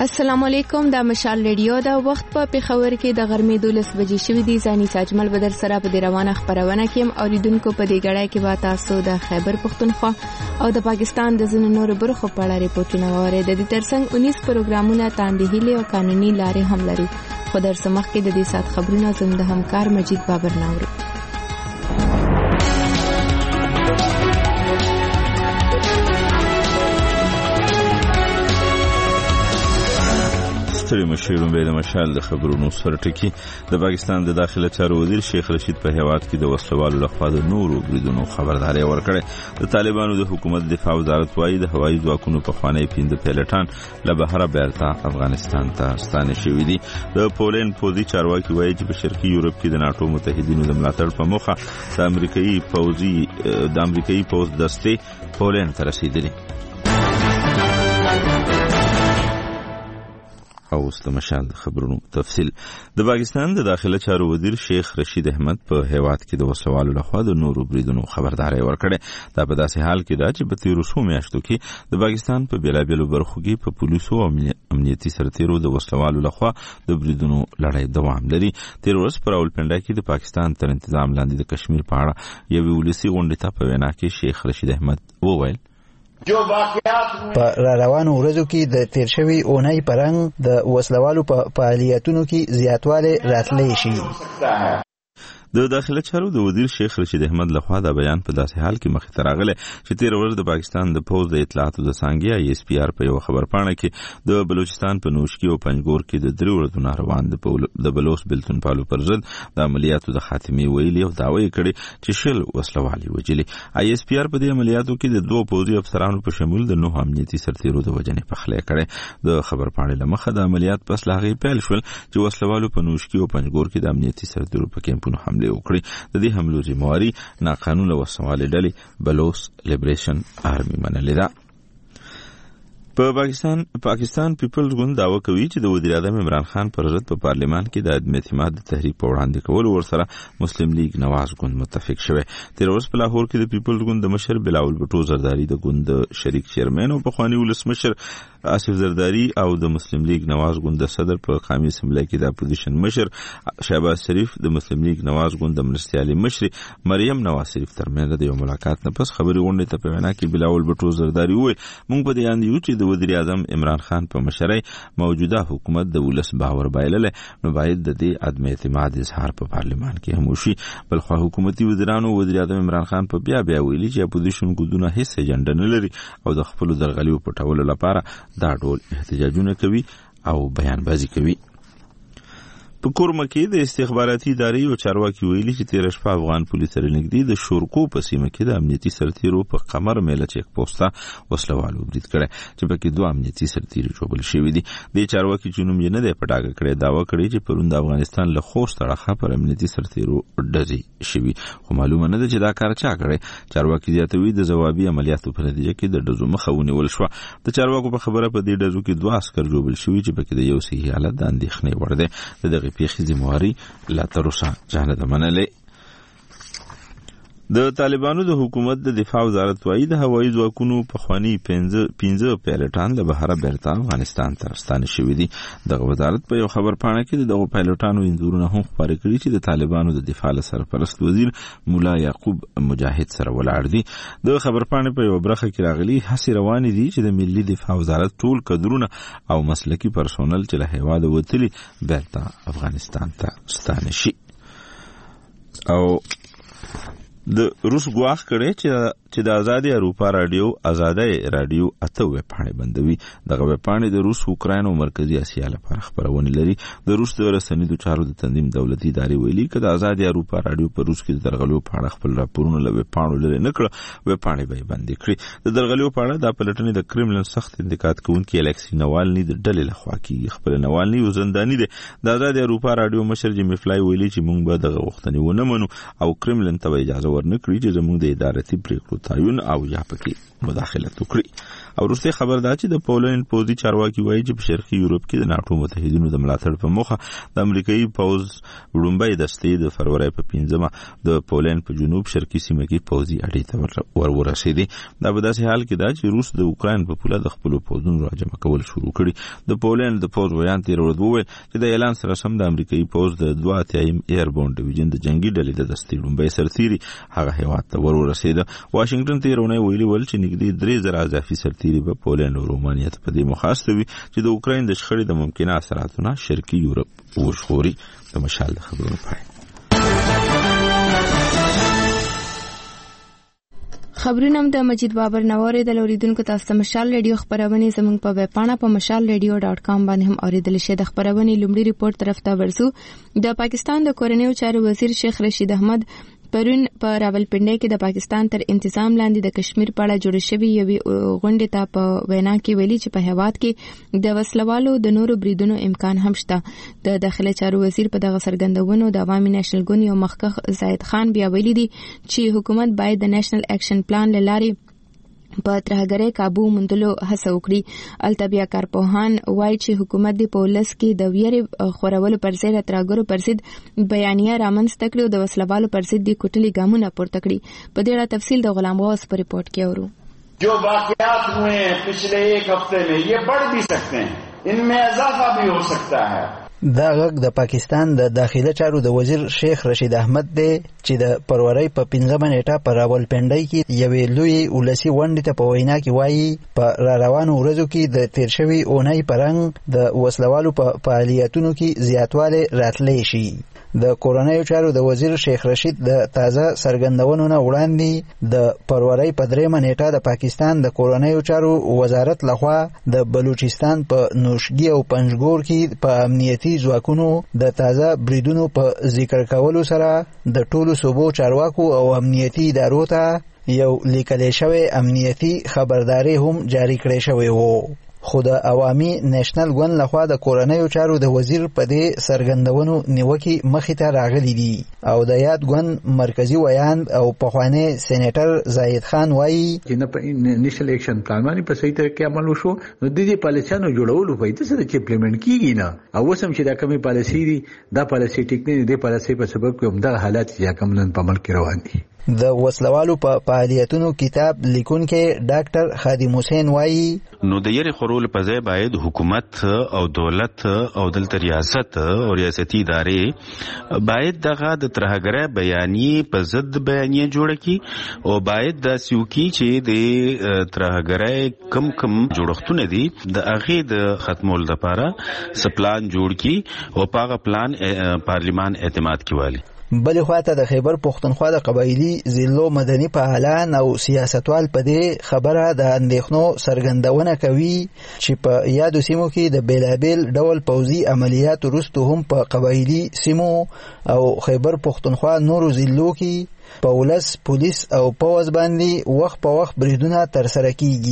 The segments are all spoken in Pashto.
السلام علیکم. دا مشال ریډیو دا وخت په پیښور کې د غرمې 12 بجې شوې دي. ځاني ساجمل بدر سره په روانه خبرونه کې اوریدونکو په دې غړای کې با تاسو د خیبر پختونخوا او د پاکستان د ځینو نورو برخو په اړه ریپورتونه واره. د دې ترڅنګ 19 پروګرامونه تاندهیلي او قانوني لارې هم لري. خو در سمخ کې د دې سات خبرونه زموږ د همکار مجید بابر ناوري. ستړي مشرون به د مشال د خبرونو سره ټکی. د پاکستان د داخله چارو وزیر شیخ رشید په هیواد کې د وسلوالو لخوا د نورو بریدونو خبرداري ورکړه. د طالبانو د حکومت دفاع وزارت وايي د هوایي ځواکونو په خوانی 15 پیلټان له بهره بیرته افغانستان ته ستانه شوي دي. د پولند پوځي چارواکي وايي چې په شرقي یورپ کې د ناتو متحدینو د ملاتړ په موخه د امریکایي پوځ دستې پولند ته رسیدلي. او د مشال خبرونو تفصیل. د پاکستان د داخله چارو وزیر شیخ رشید احمد په هیواد کې د وسلوالو لخوا د نورو بریدونو خبرداري ورکړه. دا په داسې حال کې دا چې په تیرو څو میاشتو کې د پاکستان په بیلابیلو برخو کې په پولیسو او امنیتي سرتیرو د وسلوالو لخوا د بریدونو لړۍ دوام لري. تیر ورځ په راولپنډا کې د پاکستان تر انتظام لاندې د کشمیر په اړه یوه ولسي غونډه ته په وینا کې شیخ رشید احمد وویل په روانو ورځو کې د تیر شوی اونۍ پرنګ د وسلوالو په فعالیتونو کې زیاتوالی راتلی شي. د داخله چارو د وزیر شیخ رشید احمد لخوا دا بیان په داسې حال کې مخې ته راغلی چې تیر ورځ د پاکستان د پوځ د اطلاعاتو د څانګې ای اس پی آر په یو خبرپاڼه کې د بلوچستان په نوشکی او پنجګور کې د 3 ورځو ناروان د بلوچ بلتون پالو پر ضد د عملیاتو د خاتمې ویلي او دعوی کړي چې شل وسلوالي وجلي. ای اس پی آر په دې عملیاتو کې د 2 پوځي افسرانو په شمول د 9 امنیتي سرتیرو د وجنې پخلی کړي. د خبرپاڼې لمخه د عملیات پس لاغې پیل شول چې وسلوالو په نوشکی او پنجګور کې د امنیتي سرتیرو په کیمپونو حمله وکړي. د دې حملو ذمہواری ناقانونه وسوالې ډلې بلوچ لیبریشن آرمي منلې ده. په پاکستان پیپلز ګوند دعوه کوي چې د وزیر اعظم عمران خان پر ضد په پارلیمان کې د عدم اعتماد د تحریک په وړاندې کولو ورسره مسلم لیگ نواز ګوند متفق شوی. تیر ورځ په لاهور کې د پیپلز ګوند د مشر بلاول بټو زرداری د ګوند شریک چیرمن او پخوانی ولسمشر آصف زرداری او د مسلم لیگ نواز ګوند د صدر په قومي اسمبلی کې د اپوزیشن مشر شهباز شریف د مسلم لیگ نواز ګوند د مرستیالي مشر مریم نواز شریف ترمنځ د یو ملاقات نه پس خبري غونډه ته په وینا کې بلاول بټو زرداری وایي موږ په دې اند یو چې د وزیر اعظم عمران خان په مشرۍ موجوده حکومت د ولس باور بایلله نو باید د دې عدم اعتماد اظهار په پارلیمان کې هم وشي. بلخو حکومتي وزیرانو وزیر اعظم عمران خان په بیا ویلي چې اپوزیشن ګوندونه هیڅ اجنډا نه لري او د خپل درغلیو پټولو لپاره دا ډول احتجاجونه کوي او بیان بازی کوي. په کورمه کې د استخباراتي ادارې او چارواکي ویلي چې تیر شپه افغان پولیس سره نږدې د شورکو په سیمه کې د امنیتي سرتیرو په قمر میله چیک پوسټه وسلوالو برید کړی چې پکې 2 امنیتي سرتیري ژوبل شوي دي. د چارواکي چې نوم یې نه دی په ډاګه کړی دعوه کړې چې پرون د افغانستان له خوست اړخه پر امنیتي سرتیرو ډزې شوي خو معلومه نه ده چې دا کار چا کړی. چارواکي زیاتوي د ځوابي عملیاتو په نتیجه کې د ډزو مخه ونیول شوه. د چارواکو په خبره په دې ډزو کې 2 عسكر ژوبل شوي چې پکې د یو صحي حالت د اندېښنې وړ دی. دغه پیښې ذمہواری لا تر اوسه چا نه منلې. د طالبانو د حکومت د دفاع وزارت وايي د هوایي ځواکونو په خوانی 15 پایلټان له بهره بیرته افغانستان ته ستانه شوي دي. دغه وزارت په یو خبرپاڼه کې دغه پایلټانو انځورونه هم خپاره کړي چې د طالبانو د دفاع سرپرست وزیر مولا یعقوب مجاهد سره ولاړ دي. د خبرپاڼې په یو برخه کې راغلي هڅې روانې دي چې د ملي دفاع وزارت ټول کډرونه او مسلکي پرسونل چې له هیواده وتلي بیرته افغانستان ته ستانه شي. او د روس ګواښ کړي چې د آزادي اروپا رادیو اته ویبپاڼې بندوي. دغه ویبپاڼې د روس اوکراین او مرکزی اسیا لپاره خبرونه لري. د روس د رسنیدو چارو د تنظیم دولتي ادارې ویلي چې د آزادي اروپا رادیو په روس کې د درغلیو په اړه خپل راپورونه له ویبپاڼو لري نه کړ ویبپاڼې به بندې کړي. د درغلیو په اړه د پلټنې د کرملن سخت انتقاد کوونکی الکسی نوالني د ډلې لخوا کیږي. خپل نوالني یو زنداني دی. د آزادي اروپا رادیو مشر جیمی فلای ویلي چې موږ به دغه غوښتنې ونه منو او کرملن ته اجازه ورنکړي چې زموږ د ادارتي پریکړو تعین او یا پکې مداخلت وکړي. او وروسته خبر دا چې د پولند پوځي چارواکي وایي چې په شرقي یورپ کې د ناټو متحدینو د ملاتړ په موخه د امریکایي پوځ وړومبۍ دستې د فروری په 5مه د پولند په جنوب شرقي سیمه کې پوځي اډې ته ورسېدې. دا په داسې حال کې دا چې روس د اوکراین په پوله د خپل پوځونو راجمع کول شروع کړي. د پولند د پوځ ویان تیر ورځ وویل چې د اعلان سره سم د امریکایي پوځ د 2 ایربورن ډیویژن د جنگي ډلې د دستې وړومبۍ سرتیري هغه هیواد ته ورسېده. واشنگټن تیر اونۍ ویلي ول چې نږدې 3000 اضافي سرتیري په پولند او رومانیا ته په دې مخاسته وي چې د اوکراین د شخړې د ممکنه اثراتونه شرقي یورپ وژغوري. د مشال د خبرونو پای. خبرونه د مجید بابر نواره د اوریدونکو تاسو ته مشال ریډیو خبرونه زموږ په ویب پاڼه په mashalradio.com باندې هم اوریدل شي. د خبرونه لومړی ریپورت طرف ته ورسو. د پاکستان د کورنیو چارو وزیر شیخ رشید احمد پرون په راولپنډي کې د پاکستان تر انتظام لاندې د کشمیر په اړه جوړ شوی یوې غونډې ته په وینا کې ویلي چې په هیواد کې د وسلوالو د نورو بریدونو امکان هم شته. د داخله چارو وزیر په دغه څرګندونو د عوامي نېشنل ګوند یو مخکښ زاهد خان بیا ویلي دي چې حکومت باید د نېشنل اکشن پلان لاري په ترهګرۍ کابو موندلو هڅه وکړي. التبیا کارپوهان وایي چې حکومت د پولیس کې د ویرې خورولو پر ځای ترهګرو پر ضد بیانیه رامنځته کړې او د وسلوالو پر ضد د کوټلي ګامونه پورته کړي. په دې اړه تفصیل د غلام غوث په ریپورت کې اورو. جو واقعات ہوئے ہیں پچھلے ایک ہفتے میں یہ بڑھ بھی سکتے ہیں, ان میں اضافہ بھی ہو سکتا ہے. دا غږ د پاکستان د داخله چارو د وزیر شیخ رشید احمد دی چې د فروری په 15مه نیټه په راولپنډي کې یوې لوی ولسی غونډې ته په وینا کې وایي په روانو ورځو کې د تیر شوی اونۍ پرنګ د وسلوالو په فعالیتونو کې زیاتواله راتلی شي. د کورنیو چارو د وزیر شیخ رشید د تازه څرګندونو نه وړاندې د فروری په 3مه نیټه د پاکستان د کورنیو چارو وزارت لخوا د بلوچستان په نوشګي او پنجګور کې په امنیتي ځواکونو د تازه بریدونو په ذکر کولو سره د ټولو صوبو چارواکو او امنیتي ادارو ته یو لیکل شوی امنیتي خبرداري هم جاری کړی شوی وو. خو د عوامي نېشنل ګوند لخوا د کورنیو چارو د وزیر په دې څرګندونو نیوکې مخې ته راغلي دي او د یاد ګوند مرکزی ویاند او پخوانی سېنیټر زاهد خان وایي چې نه په نیشنل اکشن پلان باندې په صحیح طریقې عمل وشو نو د دې پالیسیانو جوړولو په دې سره چې امپلیمنٹ کیږي نه او وسم چې دا کومي پالیسی دي دا پالیسی ټیک نه دي پالیسی په سبب کوم د حالات یا کوم نن په عمل کې روان دي. د وسلوالو په فعالیتونو کتاب لیکونکي ډاکټر خادم حسین وایي نو د یری خورول په ځای باید حکومت او دولت او د ریاست او ریاستي ادارې باید دغه د ترهګرۍ بیانیه په ضد بیانیه جوړ کړي او باید د سیوکی چې د ترهګرۍ کم جوړښتونه دي د هغه د ختمول لپاره سپلان جوړ کړي او په پلان پارلیمان اعتماد کوي. بل خواته د خیبر پختونخوا د قبایلی ضلعو مدني فعالان او سیاستوال په دې خبره د اندېښنو څرګندونه کوي چې په یادو سیمو کې د بیلابیل ډول پوځي عملیاتو وروسته هم په قبایلی سیمو او خیبر پختونخوا نورو ضلعو کې په ولس پولیس او پوځ باندې وخت په وخت بریدونه ترسره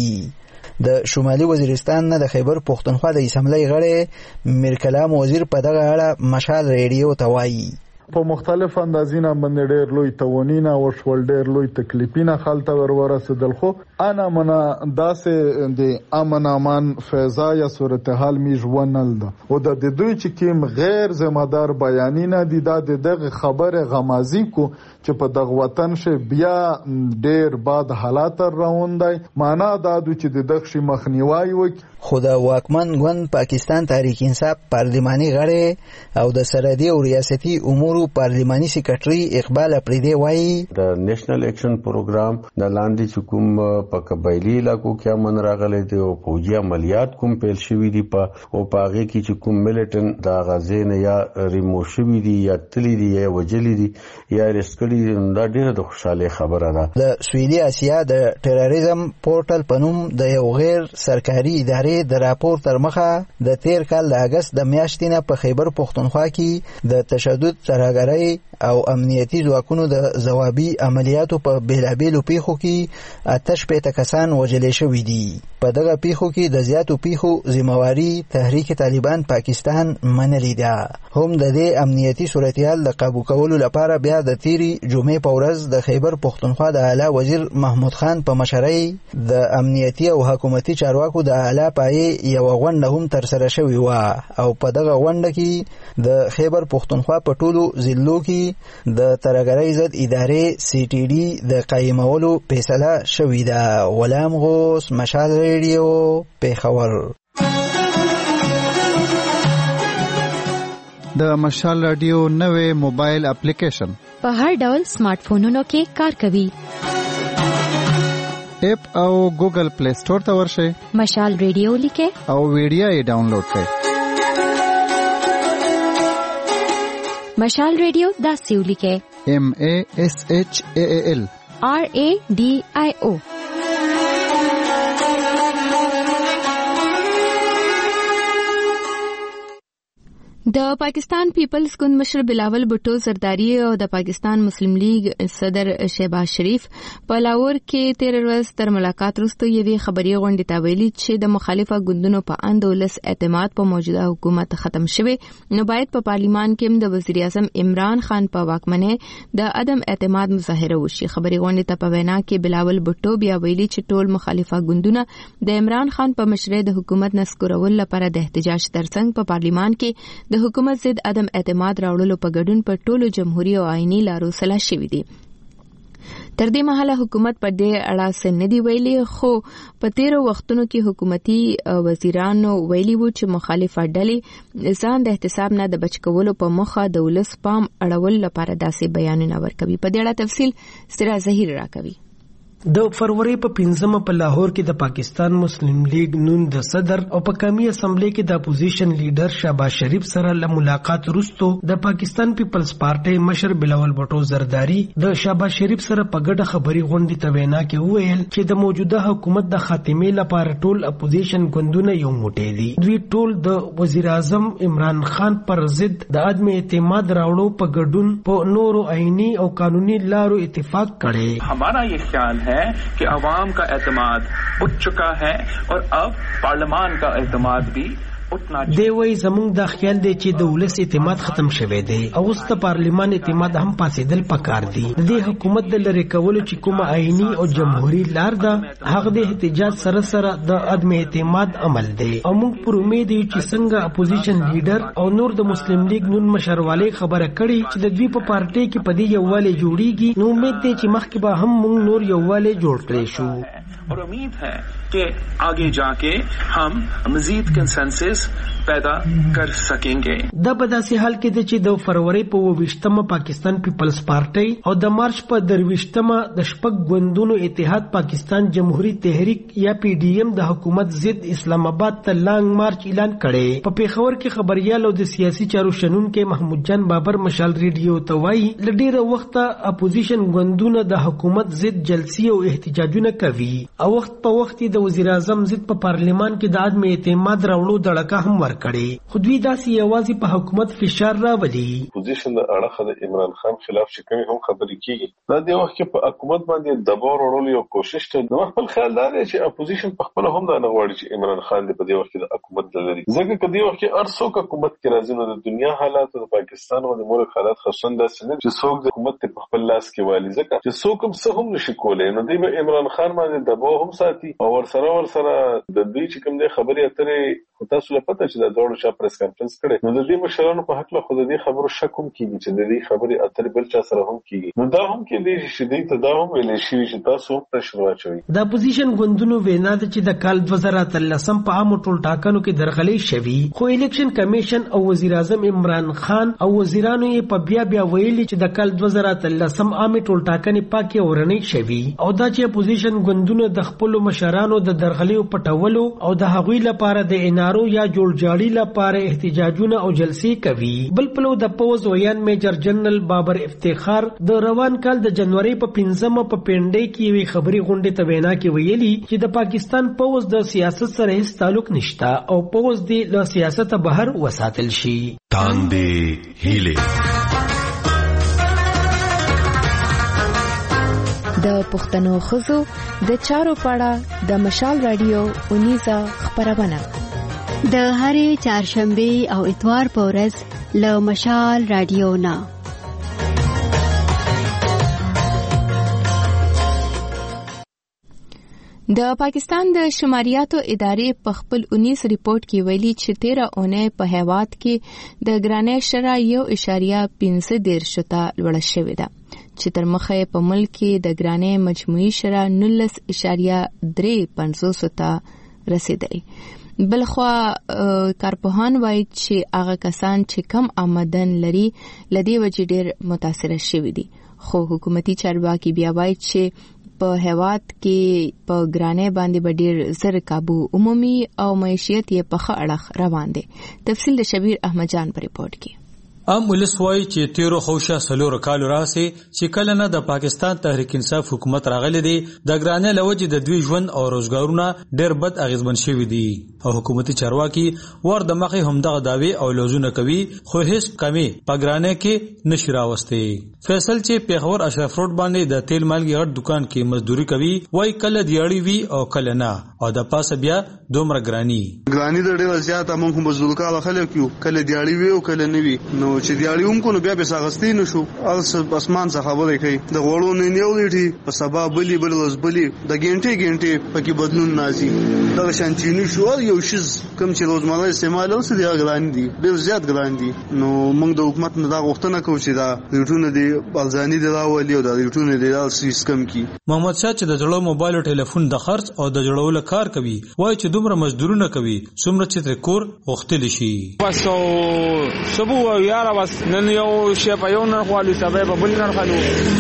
کیږي. د شمالي وزیرستان نه د خیبر پختونخوا د اسمبلی غړی میر کلام وزیر په دغه اړه مشال ریډیو ته وایي په مختلف اندازینه باندې ډېر لوی توانینه او شول ډېر لوی تکلیفینه خلته ورسېدل خو انا منا داسې د امن امان فضا یا صورتحال می ژوندل ده او د دوی چې کوم غیر ذمہ دار بیانینه دي د دغه خبره غمازي کو چې په دغه وطن شه بیا ډېر باد حالات روندای معنا دا چې د دغه مخنیوي وکړي. خو د واکمن ګوند پاکستان تحریک انصاف پارلماني غړی او د سرحدي او ریاستي امورو پارلماني سیکریټري اقبال اپریدي وایي د نېشنل اکشن پروګرام د لاندې کوم په قبایلی علاقو کې امن راغلی دی او فوجي عملیات کوم پیل شوی دی په او پاغه کې چې کوم ملیټن د غزین یا ریمو شوی دی یا تلی دی یا وجلی دی یا رسکلی دا ډیره د خوشاله خبره ده. د سویلي اسیا د ټیرریزم پورټل پنوم د یو غیر سرکاري ادارې د راپور تر مخه د تیر کال د اگست د میاشتې نه په خیبر پختونخوا کې د تشدد ترهګرۍ او امنیتي ځواکونو د ځوابي عملیاتو په بیلابیلو پیښو کې 88 کسان وژل شوي دي. په دغه پیښو کې د زیاتو پیښو ذمہواري تحریک طالبان پاکستان منلې ده. هم د دې امنیتي صورتحال د قابو کولو لپاره بیا د تیری جمعې په ورځ د خیبر پښتونخوا د اعلی وزیر محمود خان په مشرۍ د امنیتي او حکومتي چارواکو د اعلی پایې یو غونډه هم ترسره شوې وه او په دغه غونډه کې د خیبر پښتونخوا په ټولو ضلعو کې د ترهګرۍ ضد ادارې CTD د قایمولو فیصله شوې ده. غلام غوث، مشال ریډیو، پیښور. د مشال رادیو نوې موبایل اپلیکیشن په هر ډول سمارټ فونونو کې کار کوي. اپ او ګوګل پلی سٹور ته ورشئ، مشال ریډیو لیکئ او ویډیو یې ډاونلوډ کړئ. مشال ریډیو داسې ولیکئ: MASHAAL RADIO. د پاکستان پیپلز ګوند مشر بلاول بھټو زرداری او د پاکستان مسلم لیگ صدر شهباز شریف په لاهور کې 13 ورځ تر ملاقات وروسته یوې خبري غونډې ته ویلي چې د مخالفه ګوندونو په اند ولس اعتماد په موجوده حکومت ختم شوی، نو باید په پارلیمان کې د وزیر اعظم عمران خان په واکمنۍ د عدم اعتماد مظاهره وشي. خبري غونډې ته په وینا کې بلاول بھټو بیا ویلي چې ټول مخالفه ګوندونه د عمران خان په مشرۍ د حکومت نسکورول لپاره د احتجاج ترڅنګ په پارلیمان کې د حکومت ضد عدم اعتماد راوړلو په ګډون په ټولو جمهوریت او آئینی لارو سلا شوي دي. تر دې مهاله حکومت په دې اړه څه نه دی ویلي، خو په تیرو وختونو کې حکومتي وزیرانو ویلي وو چې مخالفه ډلې ځان د احتساب نه د بچ کولو په مخه د ولس پام اړول لپاره داسې بیانونه ورکوي. په دې اړه تفصیل سرا ظهیر راکوي. د فروری په 15 په لاهور کې د پاکستان مسلم لیگ نون د صدر او په قومي اسمبلی کې د اپوزیشن لیډر شهباز شریف سره له ملاقات وروسته د پاکستان پیپلز پارټي مشر بلاول بھټو زرداری د شهباز شریف سره په ګډه خبري غونډې ته وینا کې وویل چې د موجوده حکومت د خاتمې لپاره ټول اپوزیشن ګوندونه یو موټی دي. دوی ټول د وزیر اعظم عمران خان پر ضد د عدم اعتماد راوړو په ګډون په نورو آئینی او قانوني لارو اتفاق کړي. हमारा ये ख्याल है कि आवाम का एतमाद उठ चुका है और अब पार्लियामान का एतमाद भी دی وای زمونږ د خیال دی چې د ولس اعتماد ختم شوی دی او اوس د پارلیمان اعتماد هم پاسېدل پکار دی. د دې حکومت د لری کولو چې کومه آئینی او جمهوریت لار ده هغه د احتجاج سره سره د عدم اعتماد عمل دی او موږ پر امید یو چې څنګه اپوزیشن لیډر او نور د مسلم لیگ نون مشرواله خبره کړي چې د دوی په پارټي کې په دې یوواله جوړیږي، نو امید دی چې مخکې به هم موږ نور یوواله جوړ کړی شو और उम्मीद है कि आगे जाके हम मजीद कंसेंसस पैदा कर सकेंगे. د بداسي حال کې د چې د فروری په 28مه پاکستان پیپلز پارټي او د مارچ په 23مه د شپږ ګوندونو اتحاد پاکستان جمهوریت تحریک یا PDM د حکومت ضد اسلام آباد ته لانګ مارچ اعلان کړي. په پیښور کې خبريال او د سیاسي چارو شنونکو محمود جان بابر مشال ریډیو ته وایي لډیره وخت اپوزیشن ګوندونه د حکومت ضد جلسې او احتجاجونه کوي او وخت په وخت د وزیر اعظم ضد په پارلیمان کې د عدم اعتماد راوړو دړکه هم ورکړي، خو دوی داسې یوازې په حکومت فشار راولي. اپوزیشن د اړخه د عمران خان خلاف چې کومې هم خبرې کیږي دا د وخت کې په حکومت باندې دباو وړلو یو کوشش ته نو خپل خیال دا دی چې اپوزیشن په خپل هم دا نه غواړي چې عمران خان د په دې وخت کې د حکومت لري، ځکه چې د وخت کې ارڅوک حکومت کې راځي نو د دنیا حالات د پاکستان او د ملک حالات خاصن داسې نه چې څوک د حکومت په خپل لاس کې والی، ځکه چې څوک هم څه هم نشي کولای نو دوی به عمران خان باندې دباو هم ساتي او ورسره د دوی چې کوم د خبرې اترې خو تاسو له پته چې د دوړو چا پریس کانفرنس کړي نو د دې مشرانو په حق له خو د دې خبرو شک هم کیږي چې د دې خبرې اترې بل چا سره هم کیږي، نو دا هم کې دي چې دې ته دا هم ویلې شي چې تاسو په شروع چوي. د اپوزیشن ګوندونو وینا ده چې د کال 2013 په عام ټول ټاکنو کې درغلې شوي، خو الیکشن کمیشن او وزیر اعظم عمران خان او وزیرانو یې په بیا ویلي چې د کال 2013 عام ټول ټاکنې پاکي اورنۍ شوي او دا چې اپوزیشن ګوندونو د خپل مشرانو د درغلې پټولو او د هغوی لپاره د انارو یا جوړجاړي لپاره احتجاجونه او جلسې کوي. بل پلو د پوز ویان میجر جنرال بابر افتخار د روان کال د جنوري په 15مه په پینډي کې وی خبري غونډه ته وینا کې ویلي چې د پاکستان پوز د سیاست سره هیڅ تعلق نشته او پوز دی له سیاست بهر وساتل شي. تاندې هیله د پښتنو خزو د چارو پاړه د مشال رادیو اونیزه خبرونه د هرې چهارشنبه او اتوار په ورځ له مشال رادیو نه د پاکستان د شماریاتو ادارې په خپل 19 ریپورت کې ویلي چې 13 اونۍ په هیواد کې د ګرانۍ شرح 1.15 شته لوړه شوې ده چې تر مخه په ملک کې د ګرانۍ مجموعي شرح 19.35 ته رسیدلې. بلخوا کارپوهان وایي چې هغه کسان چې کم آمدن لري لدی وجې ډېر متاثر شوي دي، خو حکومتي چارواکي بیا وایي چې په هیواد کې په ګرانۍ باندې به ډېر زر قابو عمومي او معیشت یې په ښه اړخ روان دي. تفصیل د شبیر احمد جان په ریپورت کې. ولس وایي چې 13 خوشه سلور کالو راسي چې کله نه د پاکستان تحریک انصاف حکومت راغلی دی د ګرانۍ لوجې د دوی ژوند او روزګارونه ډېر بد اغیزمن شوي دي او حکومتي چارواکي ور د مخې همدغه دعوی او لوزونه کوي خو هیڅ کمی په ګرانۍ کې نشي راوستي. فیصل چې پیښور اشرف روډ باندې د تیل مالګي غټ دکان کې مزدوري کوي وایي کله دیاړي وي او کله نه او د پاسه بیا دومره ګرانی د ډېر زیات موږ مزدور کاله خلک یو کله دیاړي وي او کله نه وي نو چې دیاړي هم کو نو بیا به ساغستې نشو اس اسمان څخه خبرې کوي د غوړو نه نیولېټي په سبا بلی بل ورځ بلی د ګنټه پکې بدلون نازي دا شانتینی شو یو شیز کوم چې روزمره استعمال اوس دی ګران دي ډېر زیات ګران دي نو موږ د حکومت نه دا غوښتنه کوو چې دا ریټونه دی بلځاني دی راولي او دا ریټونه دی سیستم کی. محمد شاه چې د جوړو موبایل او ټلیفون د خرڅ او د جوړولو کار کوي وایي چې دومره مزدورونه کوي څومره چې تر کور غوښتل شي. بس سبو یاره بس نن یو شی په یو نه خالو سبب په بل نه خالو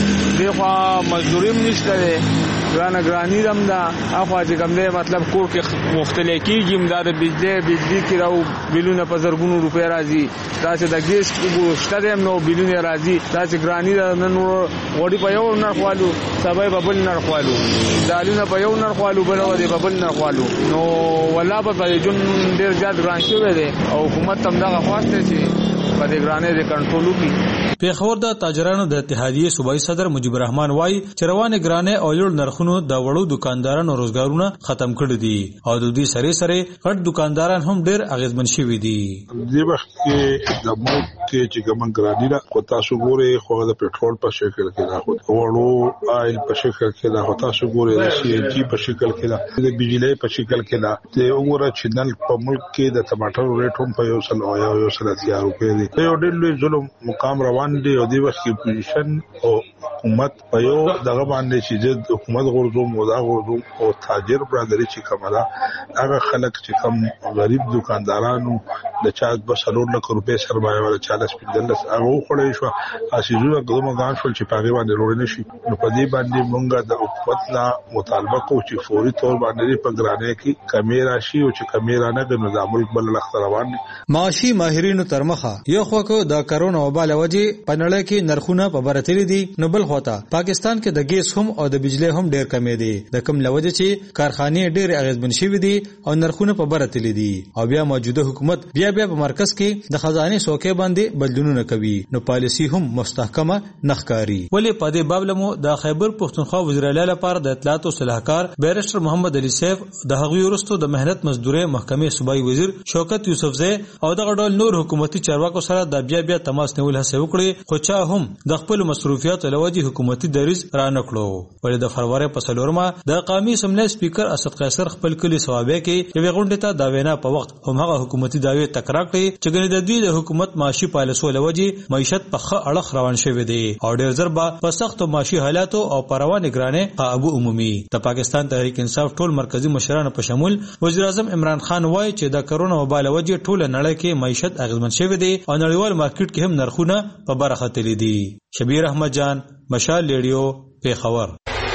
دغه مزدوریم نشته دی ګرانی دم دا اخوا چې کوم دی مطلب کور کې مختلف کیږي مدار بجلی کې راو بلونه په زرګونو روپیا راځي تاسو د ګیس شته دیم نو بلونه راځي تاسو ګرانی نن وړي په یو نه خالو سبب په بل نه خالو دالونه په یو نه خالو بل ودی په بل نه خالو نو ولا په جون ډیر زیات ګران شوی دی او حکومت هم دا خواسته چې په دې ګرانۍ د کنټرول وکړي. پیښور د تاجرانو د اتحادیې صوبایي صدر مجيب الرحمن وایي چې روانه ګرانۍ او لوړ نرخونو د وړو دکاندارانو روزګارونه ختم کړي دي او د دې سره غټ دکانداران هم ډېر اغیزمن شوي دي. دې وخت کې د ملک کې چې ګمن ګرانۍ را کو تاسو ګوري خو د پېټرول په شکل کې دا وړو آیل په شکل کې دا تاسو ګوري د سی ان جی په شکل کې دا د بجلی په شکل کې دا د عمره چنل په ملک کې د ټماټر ریټ هم په یو سل او یو سل روپے دي. یو ډېر لوی ظلم مقام روان دي او د وخت کې پوزیشن او حکومت په یو دغه باندې چې د حکومت غوړو مودا غوړو او تاجر برادری چې کومه هغه خلک چې کم غریب دکاندارانو د چا په 3 لک روپے سرمایه ولا 40 پیډلس هغه خړې شو اسیزونه کومه غان شول چې پاګې باندې وروړي نشي نو په دې باندې مونږه د حکومت نه مطالبه کوو چې فوري تور باندې په ګرانۍ کې کیمرا شي او چې کیمرا نه د نظام ملک بل لخت روان دي. معاشي ماهرینو ترمخه یو خو د کرونا وبا لوجه په نړۍ کې نرخونه په برتري دي نو بل خواته پاکستان کې د ګیس هم او د بجلی هم ډېر کمې دي د کم لوجه چې کارخانې ډېر اغیزمن شوي دي او نرخونه په برتري دي او بیا موجوده حکومت بیا په مرکز کې د خزانه سوکې باندې بدلونونه کوي نو پالیسی هم مستحکمه نخکاری. ولې په دې باب لمو د خیبر پښتونخوا وزیر اعلی لپاره د اطلاعات او صلاحکار بیرسټر محمد علي سیف د هغوی ورستو د مهنت مزدوري محکمې صوبایي وزیر شوکت یوسفزی او د غډول نور حکومتي چارواکو سره د بیا تماس نیول هڅه وکړي خو چا هم د خپل مسؤلیت لوجه حکومتي دریز را نکړو. ولې د فروری په 4 د قومي اسمبلی سپیکر اسد قیصر خپل کلی ثوابه کې یو غونډه ته دا وینا په وخت هم هغه حکومتي داوی تکرار کړي چې ګنې د دوی د حکومت معاشي پالیسو لوجه معیشت په ښه اړخ روان شوی دی او ډېر ضربه په سخت معاشي حالاتو او پروانه ګرانه قابو عمومي. د پاکستان تحریک انصاف ټول مرکزی مشرانو په شمول وزیر اعظم عمران خان وایي چې د کرونا وبا لوجه ټول نړۍ کې معیشت اغیزمن شوی دی او نړیوال مارکیټ کې هم نرخونه په برخه تللی دي. شبیر احمد جان مشال ریډیو پیښور.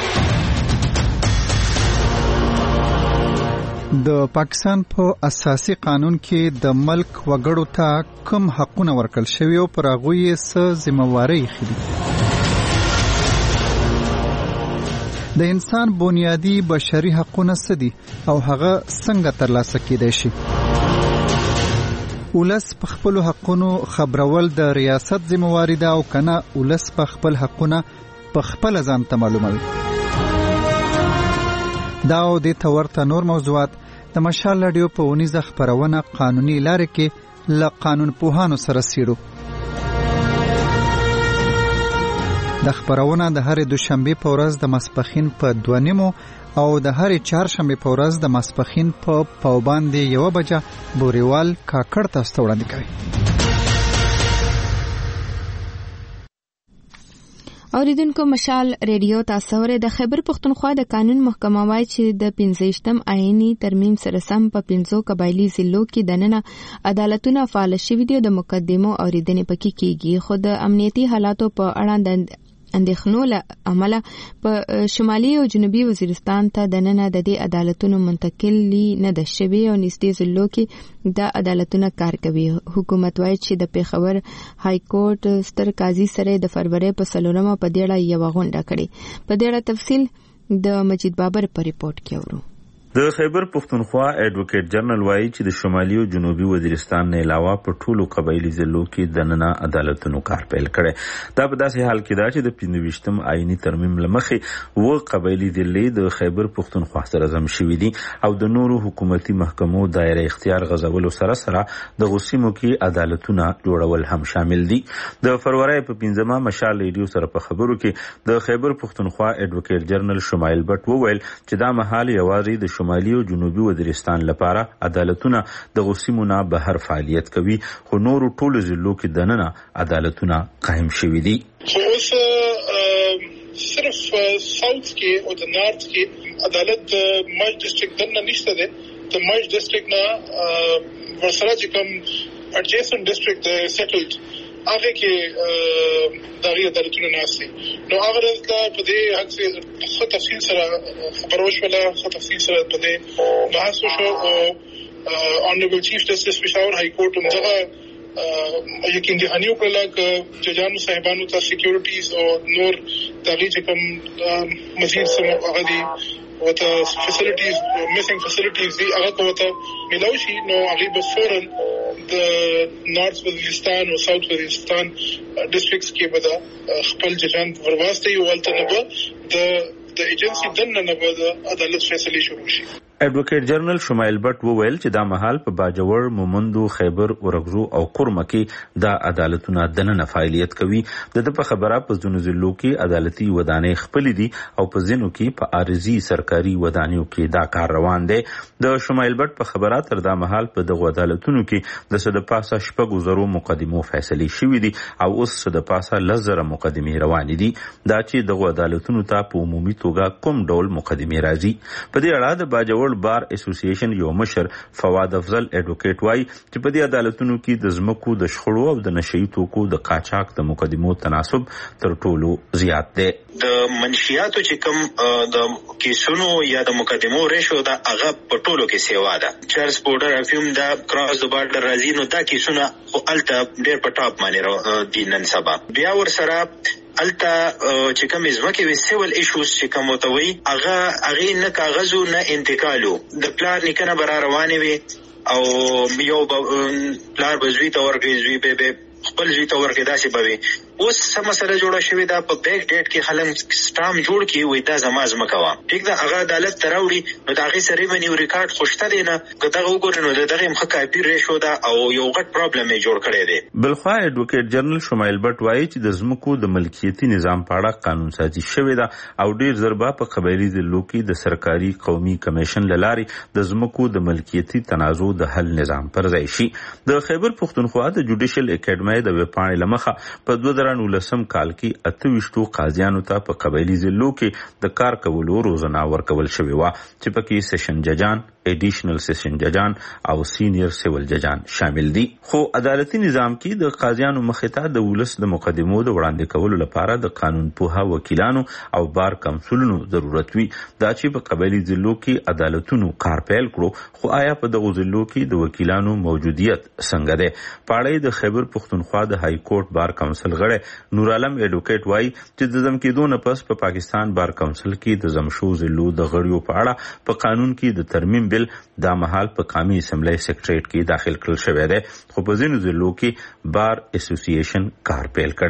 د پاکستان په اساسي قانون کې د ملک وګړو ته کوم حقونه ورکړل شوي او پر هغه یې څه ذمہواری خېدي. د انسان بنیادی بشري حقونه څه دي او هغه څنګه ترلاسه کېدای شي؟ ولس په خپل حقونو خبرول د ریاست ذمہواری ده او کنه ولس په خپل حقونه په خپل ځان ته معلوموي. دا او د تورته نور موضوعات د مشال رادیو په ونیزه خبرونه قانوني لارې کې ل قانون پوهانو سره سیرو. د خبرونه د هر دوشنبه په ورځ د ماسپخین په 2:30 او د هر چهارشنبه په ورځ د ماسپخین په پاوباندې 1 بجه بوريوال کاکړ تاسو وړاندې کوي. اوریدونکو مشال ریډیو تاسو ورې د خیبر پختونخوا د قانون محکمه وايي چې د 15م آئینی ترمیم سره سم په 5 قبایلی ضلعو کې دننه عدالتونه فعال شوي دي او د مقدمو اوریدنې پکې کیږي. خو د امنیتي حالاتو په اړه د اندېښنو له امله په شمالي او جنوبي وزیرستان ته دننه د دې عدالتونو منتقلی نه ده شوي او نږدې ضلعو کې د عدالتونه کار کوي. حکومت وايي چې د پیښور های کورټ ستر قاضي سره د فروری په 4 په دې اړه یو غونډه کړې. په دې اړه تفصیل د مجید بابر په ریپورت کې ورو. د خیبر پختونخوا ایڈوکیټ جنرال وایي چې د شمالي او جنوبي وزیرستان نه علاوه په ټولو قبایلی ضلعو کې دننه عدالتونو کار پیل کړي. دا په داسې حال کې ده چې د 25م آئینی ترمیم لمخې و قبایلی ضلع د خیبر پختونخوا سره ضم شوي دي او د نورو حکومتي محکمو دایره اختیار غځولو سره د غوسیمو کې عدالتونه جوړول هم شامل دي. د فروری په 15مه مشال ریډیو سره په خبرو کې د خیبر پختونخوا ایڈوکیټ جنرال شمایل بټ وویل چې دا مهال یوازې د شمالي او جنوبي وزیرستان لپاره عدالتونه د غوسیمو نه بهر فعالیت کوي، خو نورو ټولو ضلعو کې دننه عدالتونه قائم شوي دي. صرف ساوث کې او د نارث کې عدالت مرج ډسټریکټ دننه نشته ده. د مرج ډسټریکټ نه ورسره چې کوم اډجسنټ ډسټریکټ سیټلډ هغه کې دغه عدالتونه ناشته. نو هغه په دې حق سره خو تفصیل سره خبروش ولا خو تفصیل سره په دې بحث وشو او اونریبل چیف جسټس پېښور های کورټ همغه یقین دهانی وکړه چې ججانو صاحبانو ته سکیورټیز او نور دغه چې کوم مزید سم هغه دي او ته فیسیلیټیز میسنګ فیسیلیټیز دي هغه ته ملوشي. نو هغه به فورن د نارث وزیرستان او ساوث وزیرستان ډسټریکټس کې به خپل ججان ورواستي او الټنبه د ایجنسی دننه نه به عدالت فیصله شروع شي. ایڈوکیټ جنرال شمایل بټ وویل چې دا مهال په باجوړ، مومندو، خیبر، ورغزو او قرمه کې دا عدالتونه دننه فعالیت کوي. د په خبره په ځینو ضلعو کې عدالتي ودانۍ خپل دي او په ځینو کې په عارضي سرکاري ودانیو کې دا کار روان دی. د شمایل بټ په خبره تر دا مهال په دغه عدالتونو کې د صد پاسه 6,000 مقدمو فیصله شوې دي او اوس صد پاسه 10,000 مقدمې روان دي. دا چې دغه عدالتونو ته په عمومي توګه کوم ډول مقدمې راځي. په دې اړه د باجوړ بار اسوسییشن یو مشر فواد افضل ایڈوکیټ وای چې په دې عدالتونو کې د زمکو د شخړو او د نشئی توکو د قاچاق د مقدمو تناسب تر ټولو زیات دی. د منشیاتو چې کوم د کیسونو یا د مقدمو ریشو دا هغه په ټولو کې سیوا ده. چارلز بورډر افیوم دا کراس د بارډر راځي نو دا کیسونه خو الته ډېر په ټاپ باندې دي نن سبا. بیا ور سره التا چې کوم ځمکه وی سیول ایشوز چې کوم توي هغه نه کاغذو نه انتقالو د پلان نکنه بر روانه وي او یو پلان بزوی ته ورګي زوی به خپل زوی ته ورګي داسې بوي. اوس سم مسله جوړه شوې ده په بیک ډیټ کې خلک سټام جوړ کی وای دا زماز مکوا ټیک دا هغه عدالت تراوړي نو دا غي سره منی ریکارډ خوشته دی نه کدا وګورئ نو دغه مخه کاپی ریشو دا او یو غټ پرابلم یې جوړ کړی دی. بلخوا ایڈوکیټ جنرال شمایل بټ وایي چې د زمکو د ملکیتي نظام په اړه قانون سازي شوې ده او ډیر ضربه په قبایلی ضلعو کې د سرکاري قومي کمیشن لارې د زمکو د ملکیتي تنازع د حل نظام پر ځای شي. د خیبر پختونخوا د جوډیشل اکیډمي د وپاڼې لمخه په 2019 کال کې 28 قاضیانو ته په قبایلی ضلعو کې د کار کولو روزنه ورکول شوې و چې پکې سیشن ججان، ایډیشنل سیشن ججان او سینیئر سیول ججان شامل دي. خو عدالتي نظام کې د قاضیانو مخې ته د ولس د مقدمو د وړاندې کولو لپاره د قانون پوها وکیلانو او بار کونسلونو ضرورت وي. دا چې په قبایلی ضلعو کې عدالتونو کار پیل کړو خو آیا په دغه ضلعو کې د وکیلانو موجودیت څنګه ده؟ پاړې د خیبر پختونخوا د های کورټ بار کونسل غړی نور عالم ایډوکیټ وای چې د زم کېدو نه پس په پاکستان بار کونسل کې د زمشو ضلعو د غړیو په اړه په قانون کې د ترمیم بل دا مهال په قومي اسمبلی سیکریټریټ کې داخل کړل شوی دی خو په ځینو ضلعو کې بار اسوسییشن کار پیل کړي.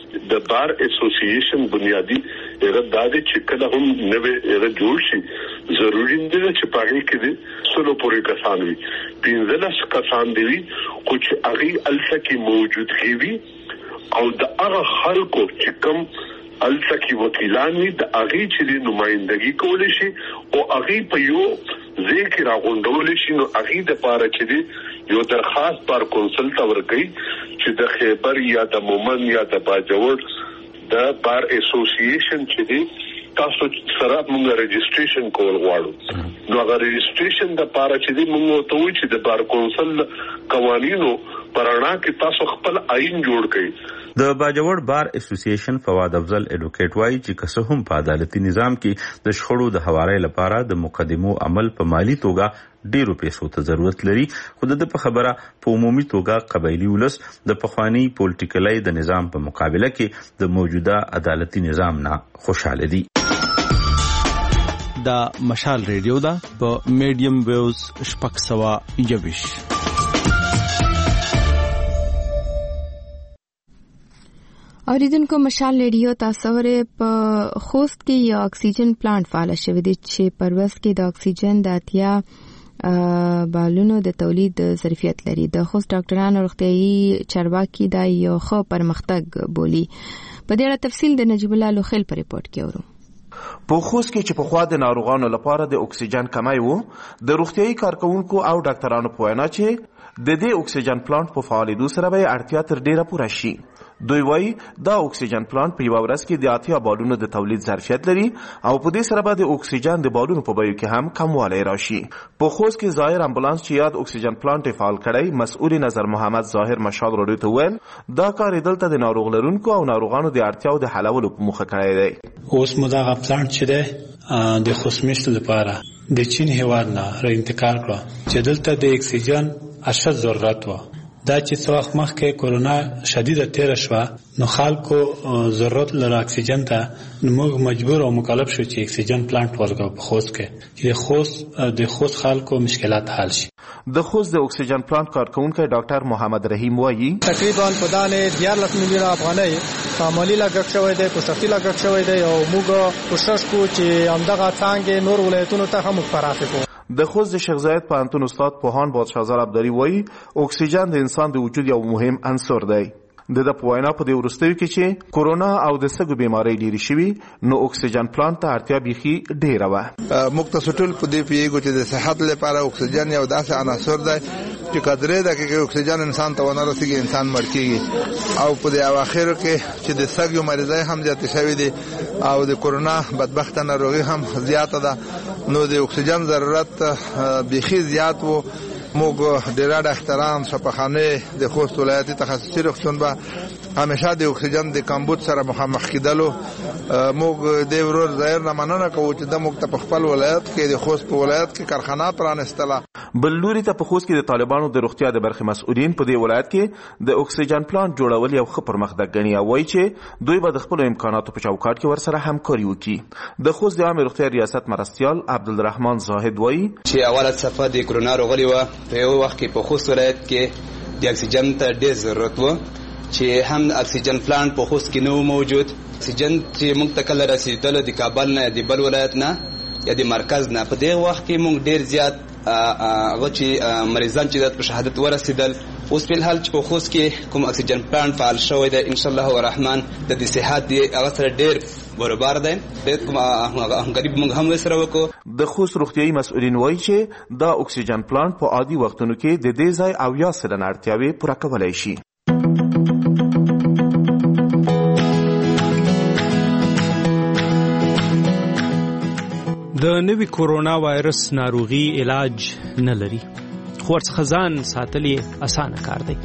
د بار اسوسییشن بنیادی ارادې چې کله هم نوې جوړ شي ضروري دی چې پاره کې دي سلو پورې کسان وي 15 کسان دی خو چې هغه الفکی موجود وي او د هغه خلکو چې کوم الفکی وکیلان وي د هغه چې نمائندګي کول شي او هغه په یو ذکر راغونډول شي نو هغه د پاره چې دی یو درخواست پر کونسل ته ورکړي چې د خیبر یا د مومن یا د باجوړ د بار اسوسییشن چې دی تاسو سره موږ رجسټریشن کول غواړو نو هغه رجسټریشن د پاره چې دی موږ ته وی چې د بار کونسل قوانینو پرانا کې تاسو خپل آئین جوړ کړئ. د باجوړ بار اسوسییشن فواد افضل ایډوکیټ وایي چې که هم په عدالتي نظام کې د شخړو د حوالې لپاره د مقدمو عمل په مالی توګه ډیرو پیسو ته ضرورت لري خو د په خبره په عمومي توګه قبایلی ولس د پخوانی پولیټیکلای د نظام په مقابله کې د موجوده عدالتي نظام نه خوشاله دي. دا مشال ریډیو دا په میډیم ویوز شپږ سوه یویش. اوریدونکو مشال ریډیو تاسو په خوست کې یو اکسیجن پلانټ فعال شوی دی چې پروس کې د اکسیجن د اتیا بالونو د تولید ظرفیت لري. د خوست ډاکټرانو روغتیايي چارواکي دا یو ښه پرمختګ بولي. په دې اړه تفصیل د نجیب الله لوخیل په ریپورت کې اورو. په خوست کې چې په خوا د ناروغانو لپاره د اکسیجن کمی وو د روغتیايي کارکونکو او ډاکټرانو په وینا چې د دې اکسیجن پلانټ په فعالیدو سره به اړتیا تر ډیره پوره شي. دوی وایي دا اکسیجن پلانټ په یو ورځ کې د 80 بالونو د تولید ظرفیت لري او په دې سره به د اکسیجن د بالونو په بیو کې هم کموالی راشي. په خوست کې ظاهر امبولانس چې یاد اکسیجن پلانټ فعال کړی مسؤل نظر محمد ظاهر مشال راډیو ته ویل دا کار دلته د ناروغ لرونکو او ناروغانو د اړتیاو د حلولو په موخه کړی دی. اوس مو دا پلانټ چې دی د خوست لپاره د چین هیواد نه را انتقال کړ چې دلته د اکسیجن اشد ضرورت و. دا چې څو وخت مخکې کورونا شدیده تیر شوه نو خلکو ضرورت لري اکسیجن ته نو موږ مجبور او مکلف شو چې اکسیجن پلانټ ورغو په خوست کې چې د خوست خلکو مشکلات حل شي. د خوست د اکسیجن پلانټ کارکونکو ډاکټر محمد رحیم وایي تقریبا په دانه 14 میلیون افغانۍ معمولی لګښت شوی دی په سختي لګښت شوی دی او موږ کوشش کوو چې همدغه څنګه نور ولایتونو ته هم پراخ کړو. د خوست د شیخ زاید پوهنتون استاد پوهان بادشاهزاد عبدالي وایي اکسیجن د انسان د وجود یو مهم عنصر دی. د پوینا په دې ورستیو کې چې کورونا او د سګو بیماری ډیری شوی نو اکسیجن پلانټ ته اړتیا بيخي ډیره و. مختصرل په دې پیګو چې د صحت لپاره اکسیجن یو داسې عنصر دی چې قدرې د کې اکسیجن انسان ته ونه رسیږي انسان مړ کیږي او په دې اواخر کې چې د سګو مریضای هم زیات شوی دي او د کورونا بدبخت ناروغي هم زیاته ده نو د اکسیجن ضرورت بيخي زیات وو. موږ ډیر احترام شفاخانه د خوست ولایتي تخصصي روغتون به همیشه د اکسیجن د کمبود سره مخامخ کېدلو موږ د ورور ظاهر نه مننه کوو چې د موږ په خپل ولایت کې د خوست په ولایت کې کارخانه پرانستله. بل لوري ته په خوست کې د طالبانو د روغتیا د برخې مسؤلین په دې ولایت کې د اکسیجن پلانټ جوړول یو ښه پرمختګ ګڼي او وایي چې دوی به د خپل امکاناتو په چوکاټ کې ورسره همکاري وکړي. د خوست د عامه روغتیا ریاست مرستیال عبدالرحمن زاهد وایي چې اوله صفه د کرونا راغلی و په یو وخت کې په خوست ولایت کې د اکسیجن ته ډېر ضرورت و چې هم اکسیجن پلانټ په خوست کې نو موجود. اکسیجن چې موږ ته کله رسیدل د کابل نه د بل ولایت نه یا د مرکز نه په دې وخت کې موږ ډېر زیات هغه چې مریضان چې د شهادت ورسیدل اوس په حال چې په خوست کې کوم اکسیجن پلانټ فعال شوی دی ان شاء الله الرحمن د دې صحت دی هغه سره ډېر برابر دی کوم غریب موږ هم سره وکړو. د خوست روغتیايي مسؤلین وایي چې دا اکسیجن پلانټ په عادي وختونو کې د دې ځای او یا سره اړتیاوې پوره کولای شي. د نوي کورونا وایرس ناروغي علاج نه لري خو ورڅخه ځان ساتل یې اسانه کار دی.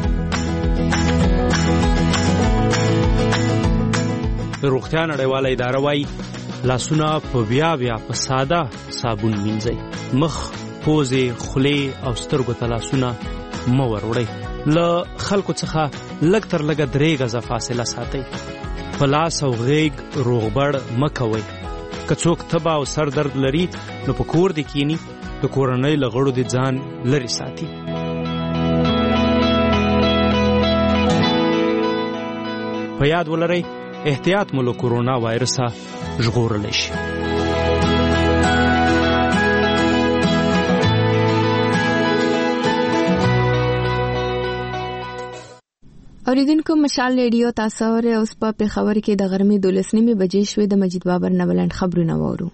د روغتیا نړیواله اداره وایي لاسونه په بیا په ساده صابون مینځئ. مخ، پوزې، خولې او سترګو ته لاسونه مه وروړئ. له خلکو څخه لږ تر لږه 3 غزه فاصله ساتئ. په لاس او غیږ روغبړ مه کوئ. که څوک تبه او سر درد لري نو په کور دې کینی د کورنۍ له غړو دې ځان لرې ساتي. په په یاد ولرئ احتیاط مو له کورونا وایرسه ژغورلی شي. اوریدونکو مشال ریډیو تاسو اوره اوس په پیښور کې د غرمې 12:30 بجې شوې. د مجید بابر نولند خبرونه وورو.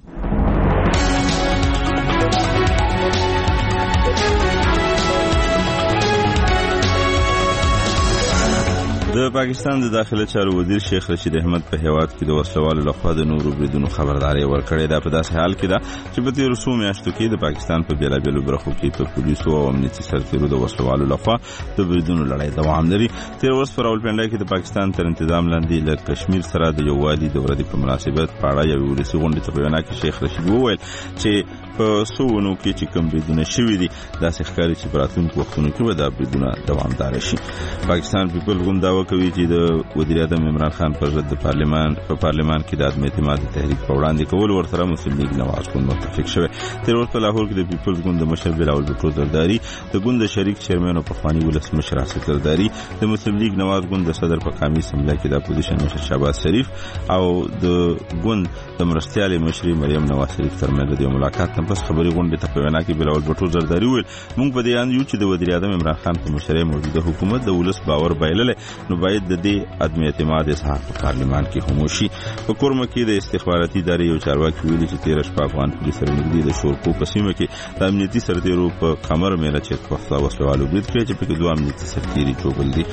د پاکستان د داخله چارو وزیر شیخ رشید احمد په هیواد کې د وسلوالو لخوا د نورو بریدونو خبرداري ورکړې ده. په داسې حال کې ده چې په تیرو څو میاشتو کې د پاکستان په بیلابیلو برخو کې په پولیسو او امنیتي سرتیرو د وسلوالو لخوا د بریدونو لړۍ دوام لري. تیر ورځ په راولپنډۍ کې د پاکستان تر انتظام لاندې له کشمیر سره د یووالي د ورځې په مناسبت په اړه یوې ولسي غونډې ته په وینا کې شیخ رشید وویل چې په سوونو کې چې کوم بریدونه شوي دي داسې ښکاري چې په راتلونکو وختونو کې به دا بریدونه دوامداره شي. پاکستان پیپل ګوند دعوه کوي چې د وزیر اعظم عمران خان پر ضد په پارلمان کې د عدم اعتماد تحریک په وړاندې کول ورسره مسلم لیگ نواز ګوند متفق شوی. تیر ورځ په لاهور کې د پیپل ګوند د مشر بلاول بټو زرداری، د ګوند د شریک چیرمن او پخوانی ولسمشر اسد زرداری، د مسلم لیگ نواز ګوند د صدر په قومي اسمبلی کې د اپوزیشن مشر شهباز شریف او د ګوند د مرستیالې مشري مریم نواز شریف ترمنځ د ملاقات پس خبري غونډې ته په وینا کې بلاول بټو زرداری ویل موږ په دې اند یو چې د وزیر اعظم عمران خان په مشرۍ موجوده حکومت د ولس باور بایللې نو باید د دې عدم اعتماد اظهار په پارلمان کې هم وشي. په کورمه کې د استخباراتي ادارې یو چارواکي ویلي چې 13 شپه افغان پولیس سره نږدې د شورکو په سیمه کې د امنیتي سرتیرو په قمر میله چیک پوښتنه وسلوالو برید کړی چې په دوه امنیتي سرتیري جوړل دي.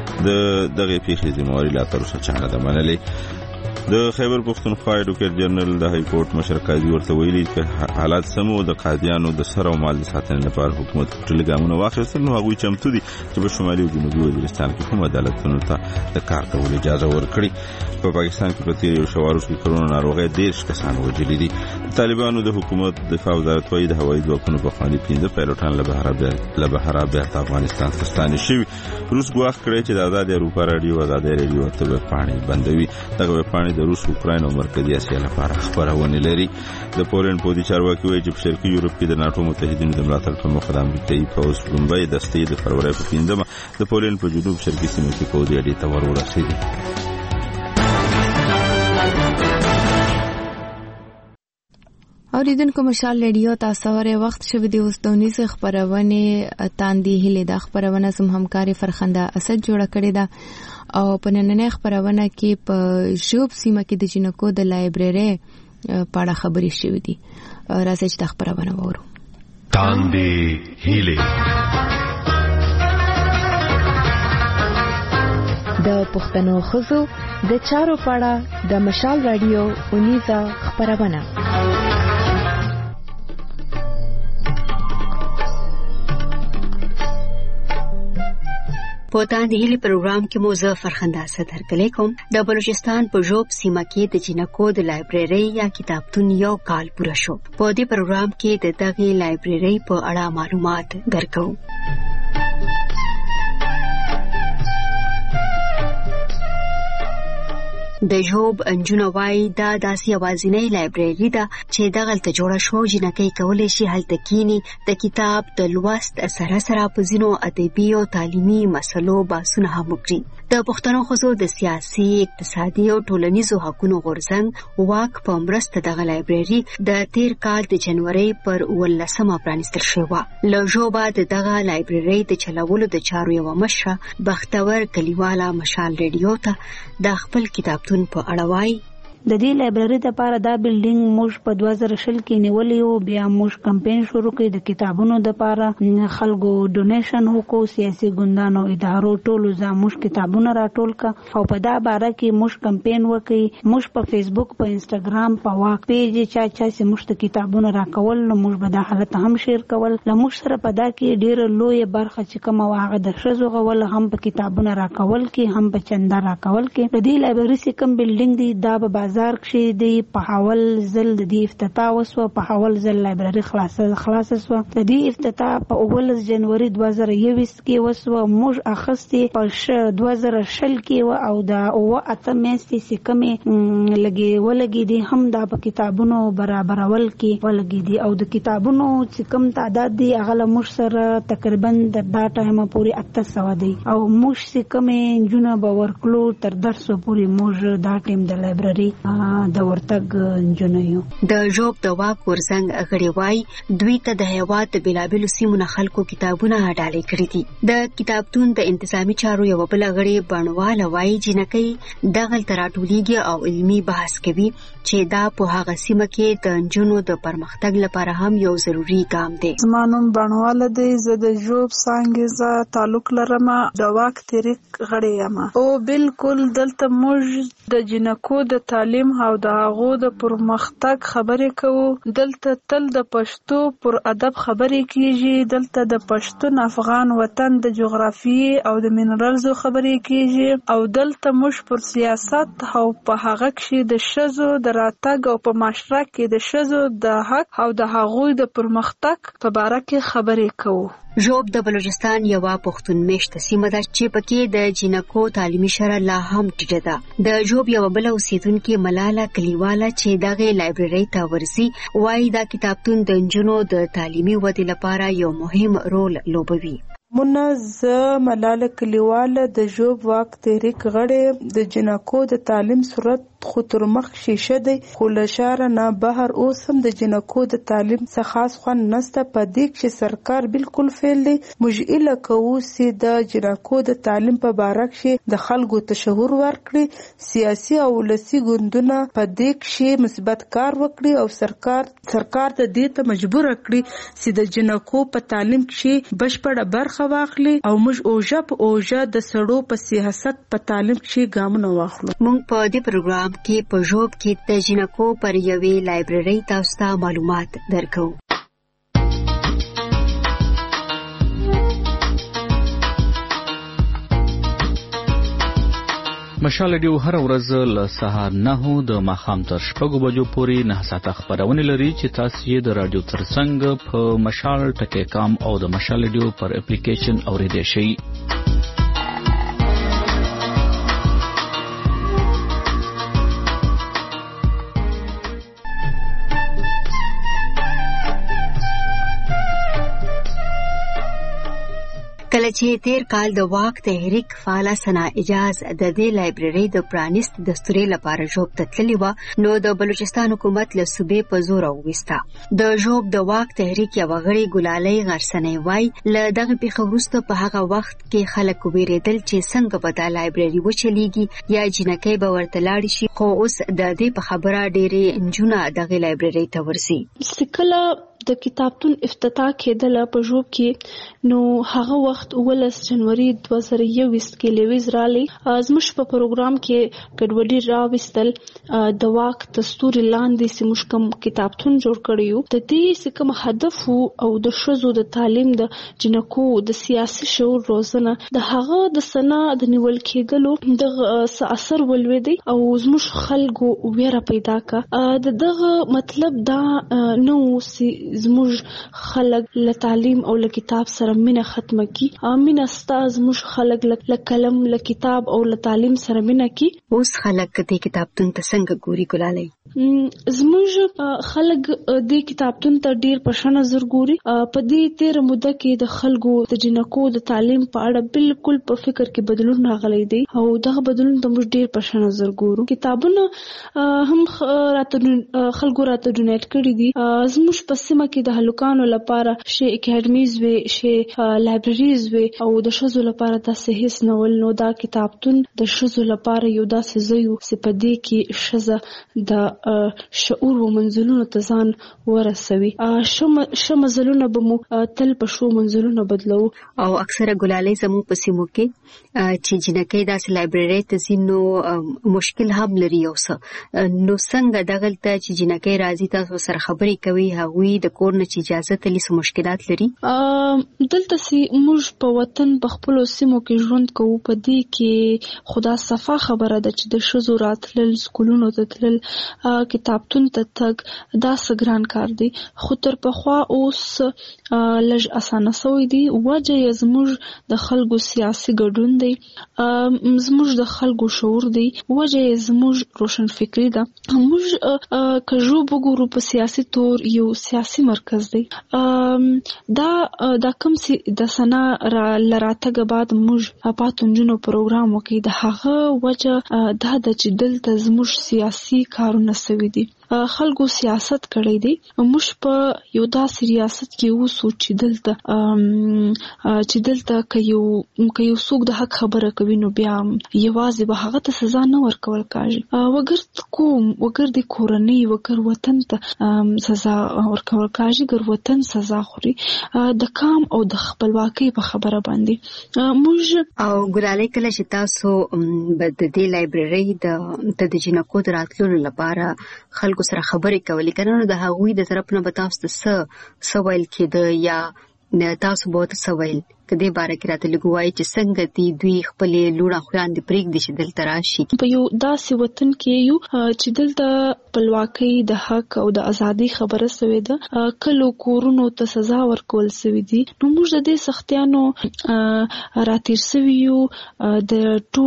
دغه پیښې ذمہواري لا تر اوسه چا نه ده منلې. د خیبر پښتونخوا ایډوکیټ جنرال د های کورټ مشر قاضي ورته ویلي چې حالات سمو د قاضیانو د سر او مال د ساتنې لپاره حکومت ټول ګامونه واخیستل نو هغوی چمتو دي چې په شمالي او جنوبي وزیرستان کې هم عدالتونو ته د کار کولو اجازه ورکړي. په پاکستان کې په تیر یو شوارو کې کرونا ناروغي 13 کسان وژلي دي. طالبانو د حکومت دفاع وزارت وايي د هوایي ځواکونو په خواني 15 پایلوټان له بهره بیرته افغانستان ته ستانه شوي. روس ګواښ کړی چې د آزاد اروپا رادیو ته ویبپاڼې بندوي. دغه ویبپاڼې د روس، اوکراین او مرکزي اسیا لپاره خبرونه لري. د پولند پوځي چارواکي وایي چې په شرقي یورپ کې د ناتو متحدینو د ملاتړ په موخه د امریکایي پوځ لومړی دستې د فروری په 15 د پولند په جنوب شرقي سیمه کې پوځي اډې ته ورسېدي. اوریدونکو مشال ریډیو تاسو اوره وخت شوه د اوس دونیز خبرونه تاندې هله د خبرونه سم همکاري فرخنده اسد جوړه کړې ده او په نننې خبرونه کې په ژوب سیمه کې د جنکو د لایبرری په اړه خبرې شوې دي. راځي چې د خبرونه وورو. تاندې هله د پښتنو خزو د چارو پاړه د مشال رادیو اونیزا خبرونه. په تاندې هلي پروګرام کې مو زه فرخنده صدر کلی کوم. د بلوچستان په ژوب سیمه کې د جنکو د لایبرری یا کتابتون یو کال پوره شو. په دې پروګرام کې د دغه لایبرری په اړه معلومات درکو. د ژوب انجونه وای دا داسې اوازینۍ لایبرری ده چې دغلته جوړه شو. جنکۍ کولی شي هلته کینی د کتاب د لوست سره سره په ځینو ادبي او تعلیمي مسلو بحثونه هم وکړي. د پښتنو ښځو د سیاسي، اقتصادي او ټولنیزو حقونو غورځنګ واک په مرسته دغه لایبرری د تیر کال د جنوري پر 18 پرانیستل شوه. له ژوبه دغه لایبرری د چلولو د چارو یو مشره بختور کلیواله مشال ریډیو ته د خپل کتاب په اړه وای. د دې لایبرری لپاره دا بلډینګ موږ په 2020 کې نیولې او بیا موږ کمپاین شروع کړ د کتابونو لپاره. خلکو ډونیشن وکړو، سیاسي ګوندانو ادارو ټولو زموږ کتابونه راټول ک او په دا باره کې موږ کمپاین وکړ. موږ په فیسبوک، په انستګرام، په واک پیج چې موږ کتابونه راکول نو موږ به دا حالت هم شیر کول. لموږ سره په دا کې ډیر لوی برخه چې کوم واغه د شزو غول هم په کتابونه راکول کې هم په چنده راکول کې. د دې لایبرری سیکم بلډینګ دی دا به بازار کې د په اول ځل د افتتاح وسو، په اول ځل لایبرری خلاص سو. د دې افتتاح په 19 جنوري 2021 کې وسو. موږ اخستې په 2020 کې او د 8 میاشتې سکمې ولګي دي هم د کتابونو برابرول کې ولګي دي، او د کتابونو چې کم تعداد دی هغه موږ سره تقریبا د دا ټایم پورې 800 دی، او موږ چې کمې جونه به ورکلو تر درسو پورې موږ دا ټیم د لایبرری د ورتګ جنو یو. د ژوب د واک ورزنګ غړي وای دوی ته د هیواد د بلابل سیمو خلکو کتابونه ډالۍ کړی دي. د کتابتون د انتظامی چارو یو بل غړي بڼواله وای جنکې دغه تراټولیږي او علمي بحث کوي چې دا په هغه سیمه کې د جنونو د پرمختګ لپاره هم یو ضروری ګام دی. زمانوم بڼواله دی، زه د ژوب څانګې تعلق لرم، د واک تحریک غړی یم. او بالکل دلته موږ د جنکو د تعلیم او د هغو د پرمختګ خبرې کوو. دلته تل د پښتو پر ادب خبرې کیږي، دلته د پښتون افغان وطن د جغرافیې او د منرالزو خبرې کیږي، او دلته موږ پر سیاست او په هغه کې د ښځو د راتګ او په معاشره کې د ښځو د حق او د هغوی د پرمختګ په باره کې خبرې کوو. ژوب د بلوچستان یوه پښتون میشته سیمه ده چې پکې د جنکو تعلیمي شرح لا هم ټیټه ده. د ژوب یوه بله اوسیدونکې ملاله کلیواله چې دغې لایبررۍ ته ورځي وایي دا کتابتون د نجونو د تعلیمي ودې لپاره یو مهم رول لوبوي. ملاله کلیواله د ژوب واک تحریک غړی. د جنکو د تعلیم صورت خو تر مخ شیشه دی، خو له شاره نه بهر اوس هم د جنکو د تعلیم څخه خاص خوند نسته. په دې کې سرکار بالکل فیل دی. موږ ایله کوو چې د جنکو د تعلیم په باره کې د خلکو تشهور ورکړي، سیاسي او ولسي ګوندونه په دې کې مثبت کار وکړي او سرکار ته دې ته مجبور کړي چې د جنکو په تعلیم کې بشپړه برخه واخلي، او موږ اوجه په اوجه د سړو په سیاست په تعلیم کې ګامونه واخلو. موږ په دې پروګرام کې په ژوب کې د جنکو پر یوې لایبررۍ تاسو ته معلومات درکو. مشال ریډیو هر ورځ له سهار 9 د ماښام تر 6 بجو پورې 9 ساعته خبرونه لري چې تاسو یې د رادیو ترڅنګ په مشال ټکی کام او د مشال ریډیو پر اپلیکیشن اوریدئ شئ. کله چې تیر کال د واک تحریک فعاله سنا اجاز د دې لایبررۍ د پرانیست دستوري لپاره ژوب ته تللی و، نو د بلوچستان حکومت له صوبې په زور وویسته. د ژوب د واک تحریک یوه غړې ګلالۍ غرسنۍ وایي له دغه پیښې وروسته په هغه وخت کې خلک ویرېدل چې څنګه به دا لایبرري وچلیږي یا جنکۍ به ورته لاړې شي، خو اوس د دې په خبره ډېرې نجونه دغې لایبررۍ ته ورځي. کله د کتابتون افتتاح کېدل په ژوب کې، نو هغه وخت 19 جنوري 2021 کې لیویز رالی زموږ په پروګرام کې ګډوډي راوستل. د واک دستوري لاندې چې موږ کوم کتابتون جوړ کړیو د دې کوم هدف او د ښځو د تعلیم د جنکو د سیاسي شعور روزنه د هغه د سنا د نیول کېدلو د اثر ولوي او زموږ خلکو ویره پیدا کا. دغه مطلب دا نو زموږ خلک له تعلیم او له کتاب سره مینه ختمه کی. مینه ستا زموږ خلک له قلم له کتاب او له تعلیم سره مینه کی. اوس خلک دې کتابتون ته څنګه ګوري ګلالۍ؟ زموږ خلک دې کتابتون ته ډیر په ښه نظر ګوري. په دې تیر موده کې د خلکو د جنکو د تعلیم په اړه بالکل په فکر کې بدلون راغلی دی او دغه بدلون ته موږ ډیر په ښه نظر ګورو. کتابونه هم خلکو راته ډونیټ کړي دي. زموږ په سیمه کې د هلکانو لپاره شي اکیډمیز وي، شي لایبرریز وي او د ښځو لپاره داسې هیڅ نه ول. نو دا کتابتون د ښځو لپاره یو داسې ځای و چې په دې کې ښځه د شعور و منزلونو ته ځان ورسوي. ښه مزلونه به مو تل په ښو منزلونو بدلو. او اکثره ګلالۍ زموږ په سیمو کې چې جنکۍ داسې لایبررۍ ته ځي نو مشکل هم لري یو څه. نو څنګه دغلته چې جنکۍ راځي تاسو سره خبرې کوي، هغوی د د کور نه چې اجازه تلی سو مشکلات لري؟ دلته سي موږ په وطن په خپل سیمو کې ژوند کوو، په دې کې خدا صفه خبره ده چې د شذو راتلل، سکولونو ته تلل، کتابتون ته تګ دا سګران کار دی. خو تر پخوا اوس لږ اسانه سوی دی. وجه یې زموږ د خلکو سیاسي ګډون دی، زموږ د خلکو شعور دی، وجه یې زموږ روشن فکری ده. موږ که ژوب وګورو په سیاسي تور یو سیاسي مرکز دی. دا کوم سي د سنا لراتګ بعد موږ پاتونجونو پروګرام وکړي، د هغه وجه دا د چې دلته زموږ سیاسي کارونه سوي دي، خلکو سیاست کړی دی. موږ په یو داسې ریاست کې اوسو چې دلته که یو څوک د حق خبره کوي نو بیا یوازې به هغه ته سزا نه ورکول کېږي، وګر د کورنۍ وګر وطن ته سزا ورکول کېږي، ګر وطن سزا خوري د کام او د خپلواکۍ په خبره باندې. موږ او ګلالۍ کله چې تاسو د دې لایبررۍ د جنکو د راتللو لپاره خلکو سره خبرې کولې کنه، نو د هغوی د طرف نه به تاسو ته څه ویل کېده یا تاسو به ورته څه ویل؟ که دې باره کې راته لږ ووایي چې څنګه دي دوی خپلې لوڼه خویندې پرېږدي چې دلته راشي؟ په یو داسې وطن کې یو چې دلته خپلواکۍ د حق او د ازادۍ خبره سوې ده، کلو کورونو ته سزا ورکول سوي دي، نو موږ د دې سختیانو راتیر سوي یو. د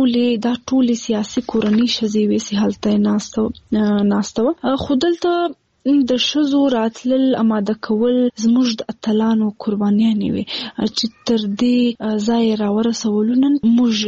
ټولې سیاسي کورنۍ ښځې وې هلته ناسته وه، خو دلته د ښځو راتلل اماده کول زموږ د اتلانو قربانیانې وې چې تر دې ځای راورسولو. نن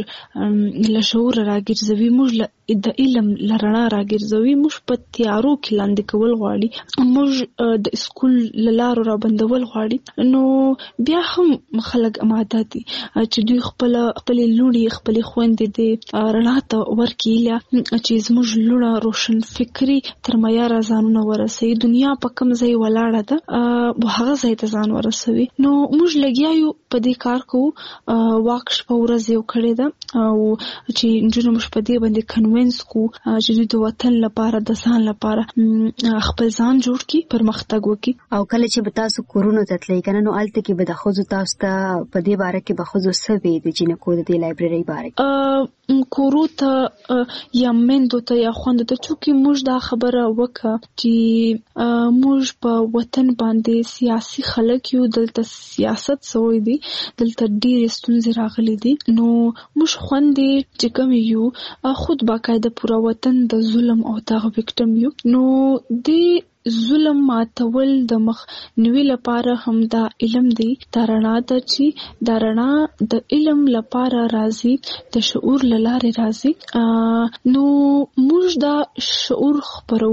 موږ له شعور راګرځوي، موږ د علم له رڼا راګرځوي، موږ په تیارو کې لاندې کول غواړي، موږ د سکول له لارو رابندول غواړي. نو بیا هم خلک اماده دي چې دوی خپلې لوڼې خپلې خویندې د رڼا ته ورکړي چې زموږ لوڼه روشن فکري تر معیاره ځانونه ورسوي. دنیا په کوم ځای ولاړه ده هغه ځای ته ځان ورسوي. نو موږ لګیا یو په دې کار کوو. واک شپه ورځ یو کړې ده او چې نجونو موږ په دې باندې کنوینس کو چې دوی د وطن لپاره د ځان لپاره خپل ځان جوړ کړي، پرمختګ وکړي. او کله چې به تاسو کورونو ته تلئ کنه، نو هلته کې به د ښځو تاسو ته په دې باره کې به ښځو څه ویې د جنکو د دې لایبررۍ باره کې؟ کورو ته یا میندو ته یا خویندو ته، چونکې موږ دا خبره وکړه چې موږ په وطن باندې سیاسي خلک یو، دلته سیاست سوی دی، دلته ډېرې ستونزې راغلي دي. نو موږ خویندې چې کوم یو خود باقاعده پورا وطن د ظلم او دغه وکټم یو. نو دې ظلم ماتول د مخنیوي لپاره هم دا علم دی، دا رڼا ده چې دا رڼا د علم لپاره راځي، د شعور له لارې راځي. نو موږ دا شعور خپرو.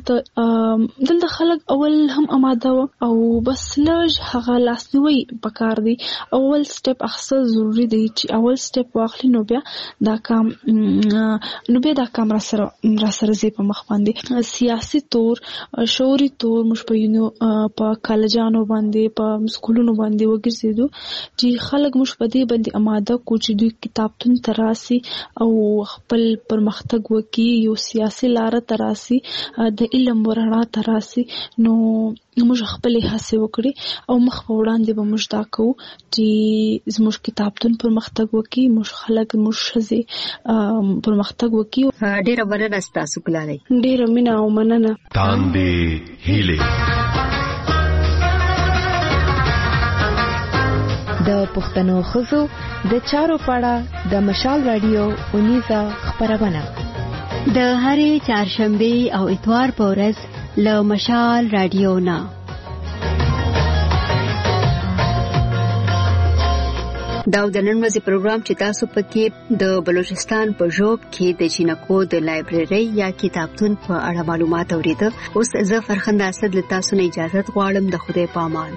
دلته خلک اول هم اماده و او بس لږ هغه لاسنیوي پکار دی. اول سټپ اخیستل ضروري دی، چې اول سټپ واخلي نو بیا دا کام را سره زی په مخ باندې. سیاسي تور، شعوري تور موږ په کالجانو باندې په سکولونو باندې وګرځېدو چې خلک موږ په دې باندې اماده کو چې دوی کتابتون ته راسي او خپل پرمختګ وکړي، یو سیاسي لاره ته راسي، د علم ورڼا ته راسي. نو موږ خپلې هڅې وکړي او مخ په وړاندې به موږ دا کوو چې زموږ کتابتون پرمختګ وکړي، موږ خلک موږ ښځې پرمختګ وکړي. ډېره مننه ستاسو ګلالۍ، ډېره مینه او مننه. تاندې هیلې د پښتنو ښځو د چارو پاړه د مشال رادیو اونیزه خبرونه د هرې چهارشنبه او اتوار په ورځ له مشال رادیو نه. دا د نن ورځې پروګرام چې تاسو پکې د بلوچستان په ژوب کې د جنکو د لایبررۍ یا کتابتون په اړه معلومات اوریده. اوس زه فرخنده اسد له تاسو نه اجازه غواړم. د خدای په امان.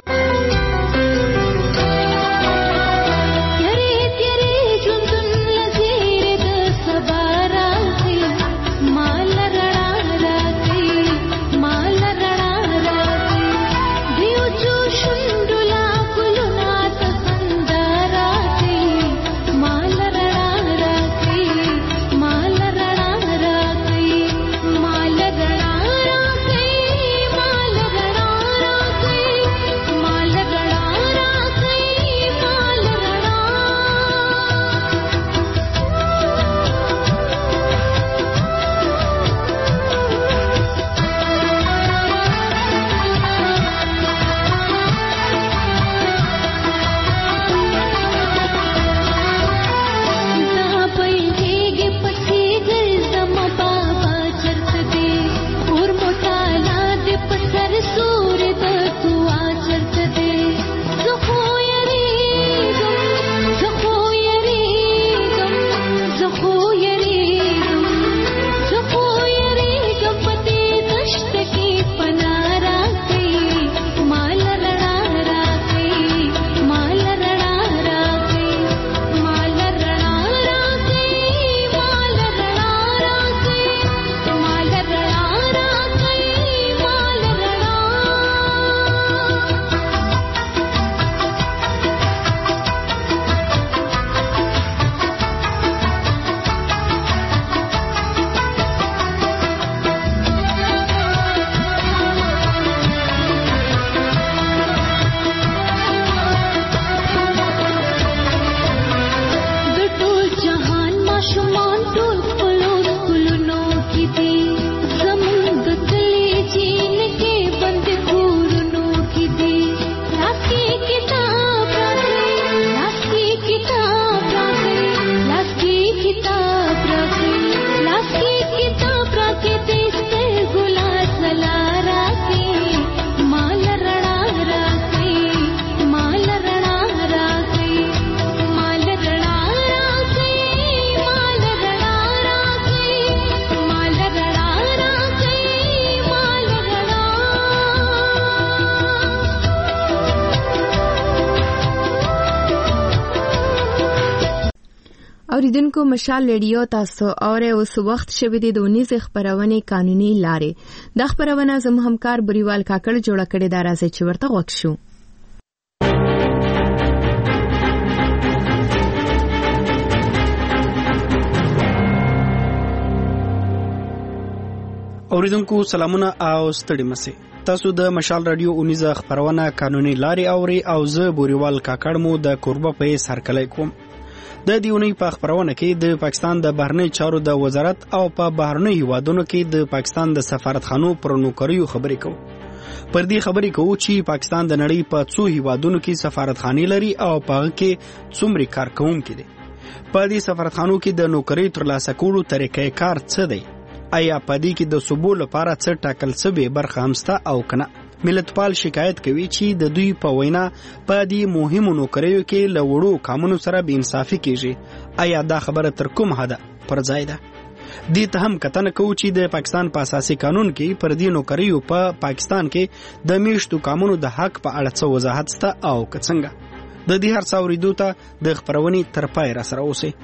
اوریدونکو مشال ریډیو تاسو اوره اوس وخت شوه د 19 خبرونه قانوني لارې د خبرونه زموږ همکار بریوال کاکړ جوړ کړي دا راځي چې ورته وښو. اوریدونکو سلامونه او ستړي مسئ. تاسو د مشال رادیو 19 خبرونه قانوني لارې اوري او زه بریوال کاکړ مو د کوربه په سرکلای کوم. د دیونی په خبرونه کې د پاکستان د بهرنی چارو د وزارت او په بهرنی هیوادونو کې د پاکستان د سفارتخانو پر نوکریو خبرې کوو. پر دې خبرې کوو چې پاکستان د نړۍ په څو هیوادونو کې سفارتخانې لري او په هغه کې څومره کارکونکي دي. په دې سفارتخانو کې د نوکری ترلاسه کولو طریقې کار څه دی؟ آیا په دې کې د صوبو لپاره څه ټاکل شوی برخه همسته او کنه؟ ملتپال شکایت کوي چې د دوی په وینا په دې مهمو نوکریو کې له وړو قانونو سره بې انصافي کیږي. آیا دا خبره تر کوم حده پر ځای ده؟ دې ته هم کتنه کوو چې د پاکستان په اساسي قانون کې پر دې نوکریو په پاکستان کې د میشتو قانونو د حق په اړه څه وضاحت شته او څنګه. د دې هر څه اورېدو ته د خبرونې تر پای را سره اوسئ.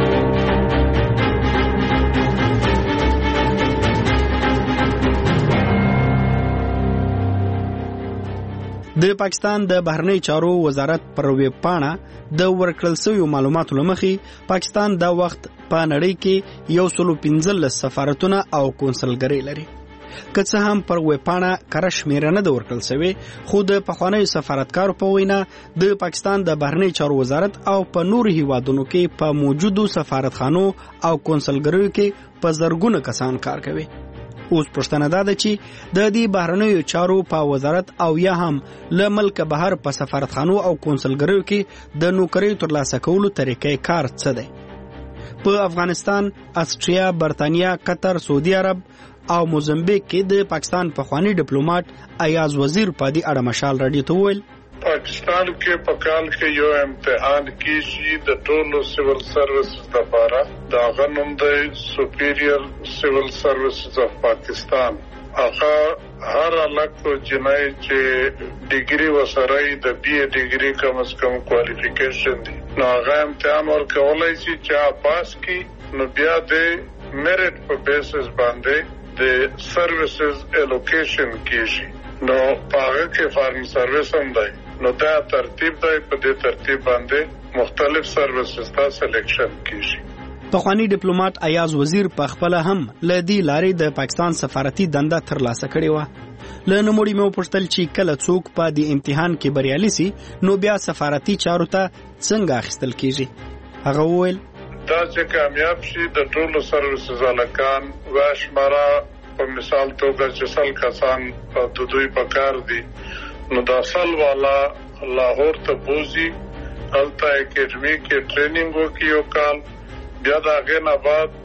د پاکستان د بهرنی چارو وزارت پر ویب پاڼه د ورکړل شویو معلوماتو لمخې پاکستان دا وخت په نړۍ کې 115 سفارتونه او کونسلګرۍ لري. که څه هم پر ویب پاڼه کره شمیره نه ده ورکړل شوې، خو د پخوانیو سفارتکارو په وینا د پاکستان د بهرنی چارو وزارت او په نورو هیوادونو کې په موجودو سفارتخانو او کونسلګریو کې په زرګونه کسان کار کوي. اوس پښتنه ده چې د دې بهرنیو چارو په وزارت او یا هم له ملک بهر په سفارتخانو او کونسلګریو کې د نوکری ترلاسه کولو طریقې کار څه دی؟ په افغانستان، استرالیا، برتانیا، قطر، سعودي عرب او موزمبیک کې د پاکستان پخوانی ډیپلوماټ ایاز وزیر په دې اړه مشال رادیو ته وویل پاکستان کې په کال کې یو امتحان کیږي د ټولو سیول سروسز لپاره دا غنوم د سپیریئر سیول سروسز اف پاکستان. هغه هر علاقه جنای چې ډیګري وسره د بي اي ډیګري کم از کم کوالیفیکیشن دي نو هغه امتحان ورکولای شي چې پاس کی نو بیا د میرټ په بیسس باندې د سروسز الوکیشن کیږي نو هغه کې فارم سروس هم دی نو دا ترتیب دی په دې ترتیب باندې مختلف سروسز ته سلیکشن کیږي. پخوانی ډیپلوماټ ایاز وزیر په خپل هم ل دې لارې د پاکستان سفارتي دنده ترلاسه کړې و. له نوموړي مو پوښتل چې کله څوک په دې امتحان کې بریالي سي نو بیا سفارتي چارو ته څنګه اخیستل کیږي؟ هغه وویل دا چې کامیاب شي د ټولو سروسز الکان واشمرا په مثال توګه چې سل کسان په دوی په کار دي نو دا سل والا لاهور ته بوزي الته اکیډمي کې ټریننګ وکي او کال بیا دا غنا بعد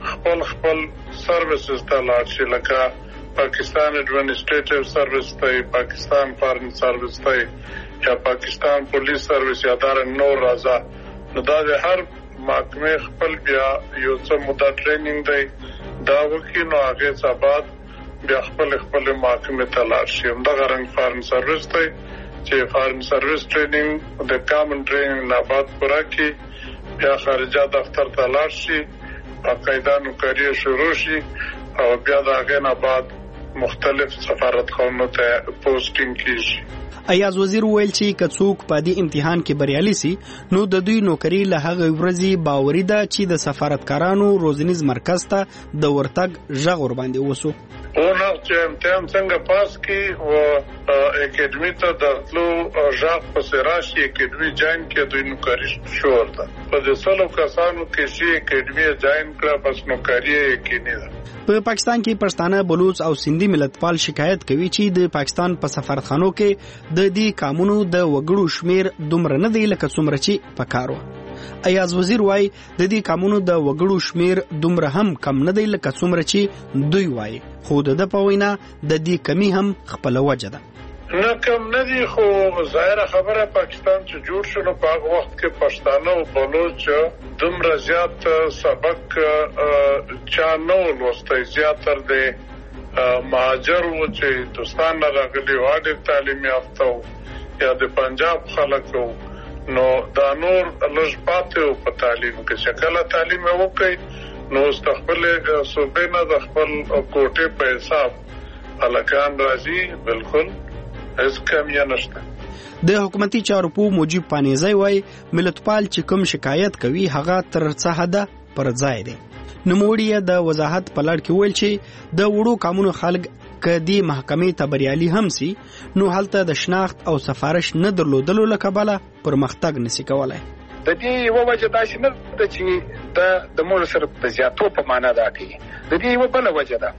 خپل سروسز ته لاړ شي لکه پاکستان ایڈمنسټریټیو سروس ته پاکستان فارن سروس ته یا پاکستان پولیس سروس یا دار نور راځه نو دا د هر محکمه خپل بیا یو څه موده ټریننګ دی دا وکي نو هغه څه بعد بیا خپل محکمه ته لاړ شي. همدغه رنګ فارن سروس ته چې فارن سروس ټریننګ د کامن ټریننګ نه بعد پوره کی بیا خارجه دفتر ته لاړ شي باقاعده نوکری شروع شي او بیا دا غنا بعد مختلف سفارتخانو ته پوسټینګ کیږي. ایاز وزیر ویل چې کڅوک په دې امتحان کې بریالي سي نو د دوی نوکری له هغه ورځې باوري ده چې د سفارتکارانو روزنیز مرکز ته د ورتګ ژغ ور باندې وسو. ونه چې امتحان څنګه پاس کی او اکیډمي ته دتلو ژغ په راشي اکیډمي جاین کې دوی نوکری شور ده په دې سلو کسانو کې چې اکیډمي جاین کړه بس نوکری کې نه ده. په پاکستان کې پښتانه، بلوچ او سندي ملتپال شکایت کوي چې د پاکستان په سفارتخانو کې د دې قانونو د وګړو شمیر دومره نه دی لکه څومره چې پکارو. ایاز وزیر وای د دې قانونو د وګړو شمیر دومره هم کم نه دی لکه څومره چې دوی وای، خو د په وینا د دې کمی هم خپل وجه ده. نه کم نه دي خو ظاهره خبره پاکستان چې جوړ شو نو په هغه وخت کې پښتانه او بلوچ دومره زیات سبق چا نه ولوستی زیاتر دی مهاجر و چې دوستان راغلي و ډېر تعلیم یافته یا د پنجاب خلک و نو دا نور لږ پاتې په تعلیم کې چې کله تعلیم وکړي نو استقبال صوبې نه د خپل کوټې په حساب الکان راځي بالکل هیڅ کمی نشته. د حکومتي چارو په موجب پانیزی وای ملتپال چې کوم شکایت کوي هغه تر څه حده پر ځای دی. نوموړي د وضاحت په لړ کې ویل چې د وړو قانونو خلک کدي محکمې ته بریالي هم سي نو هلته د شناخت او سفارش نه درلودلو لکبله پرمختګ نشي کولای. د دې یو وجه دا چې نه د چې د مور سره د زیاتو په معنا دا کوي. د دې یو بل وجه دا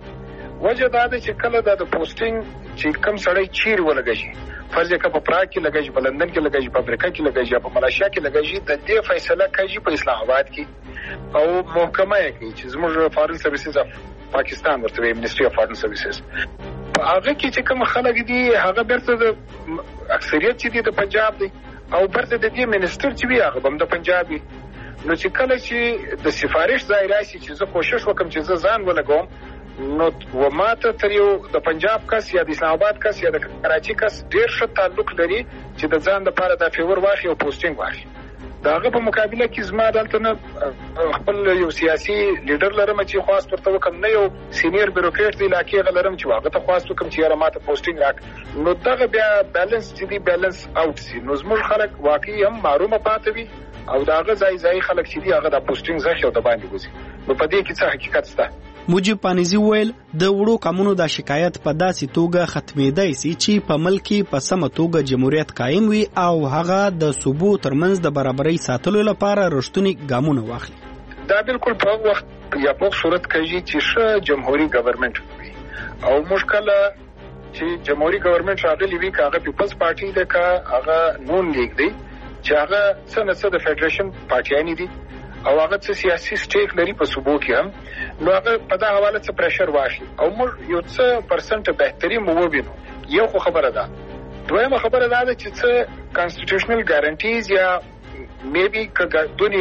ده چې کله د پوسټینګ چې کم سړی چیر ولګي فرض یې په پراګ کې لګي په لندن کې لګي په امریکا کې لګي په ملایشیا کې لګي د دې فیصله کوي په اسلام آباد کې او محکمه یې کوي چې زموږ فارن سرویسز اف پاکستان ورته منیسټری اف فارن سرویسز هغه کې چې کوم خلک دي هغه برته د اکثریت چې دي د پنجاب دي او برته د دې منیسټر چې وي هغه هم د پنجابي. نو چې کله چې د سفارش ځای راشي چې زه کوشش وکم چې زه ځان ولګوم نو و ماته تر یو د پنجاب کس یا د اسلام آباد کس یا د کراچي کس ډیر ښه تعلق لري چې د ځان لپاره د فیور واخلي او پوسټینګ واخلي. داغه په مقابله کې زما دلته نه خپل یو سیاسي لیډر لرم چې خواست ورته وکم نه یو سینیئر بیوروکریټ دی علاقې غلرم چې واغه ته خواست وکم چې یاره ماته پوسټینګ راک نو دغه بیا بیلانس چې دی بیلانس اوټ سي نو زموږ خلک واقعي هم معلومه پاتې وي او داغه ځای خلک چې دی هغه د پوسټینګ ځخ او د باندې وځي. نو په دې کې څه حقیقت شته؟ موجب پانیزی ویل د وړو قانونو د شکایت په داسې توګه ختمېدای سي چې په ملک په سمه توګه جمهوریت قائم وي او هغه د صوبو ترمنځ د برابرۍ ساتلو لپاره رښتونی ګامونه واخلي. دا بالکل په وخت یا په صورت کې چې ښه جمهوریت ګورنمنت وي او مشکل چې جمهوریت ګورنمنت راغلی وي کاغه پیپلز پارټي د کا هغه نون لیگ دی چې هغه څنګه د فدریشن پارټیانی دي او هغه څه سیاسي سټیک لري په صوبو کې هم نو هغه په دا حواله څه پریشر واخلي او موږ یو څه پرسنټ بهتري مو وبینو. یو خو خبره ده. دویمه خبره ده چې څه کانسټیټیوشنل ګارانټیز یا میبي کډونی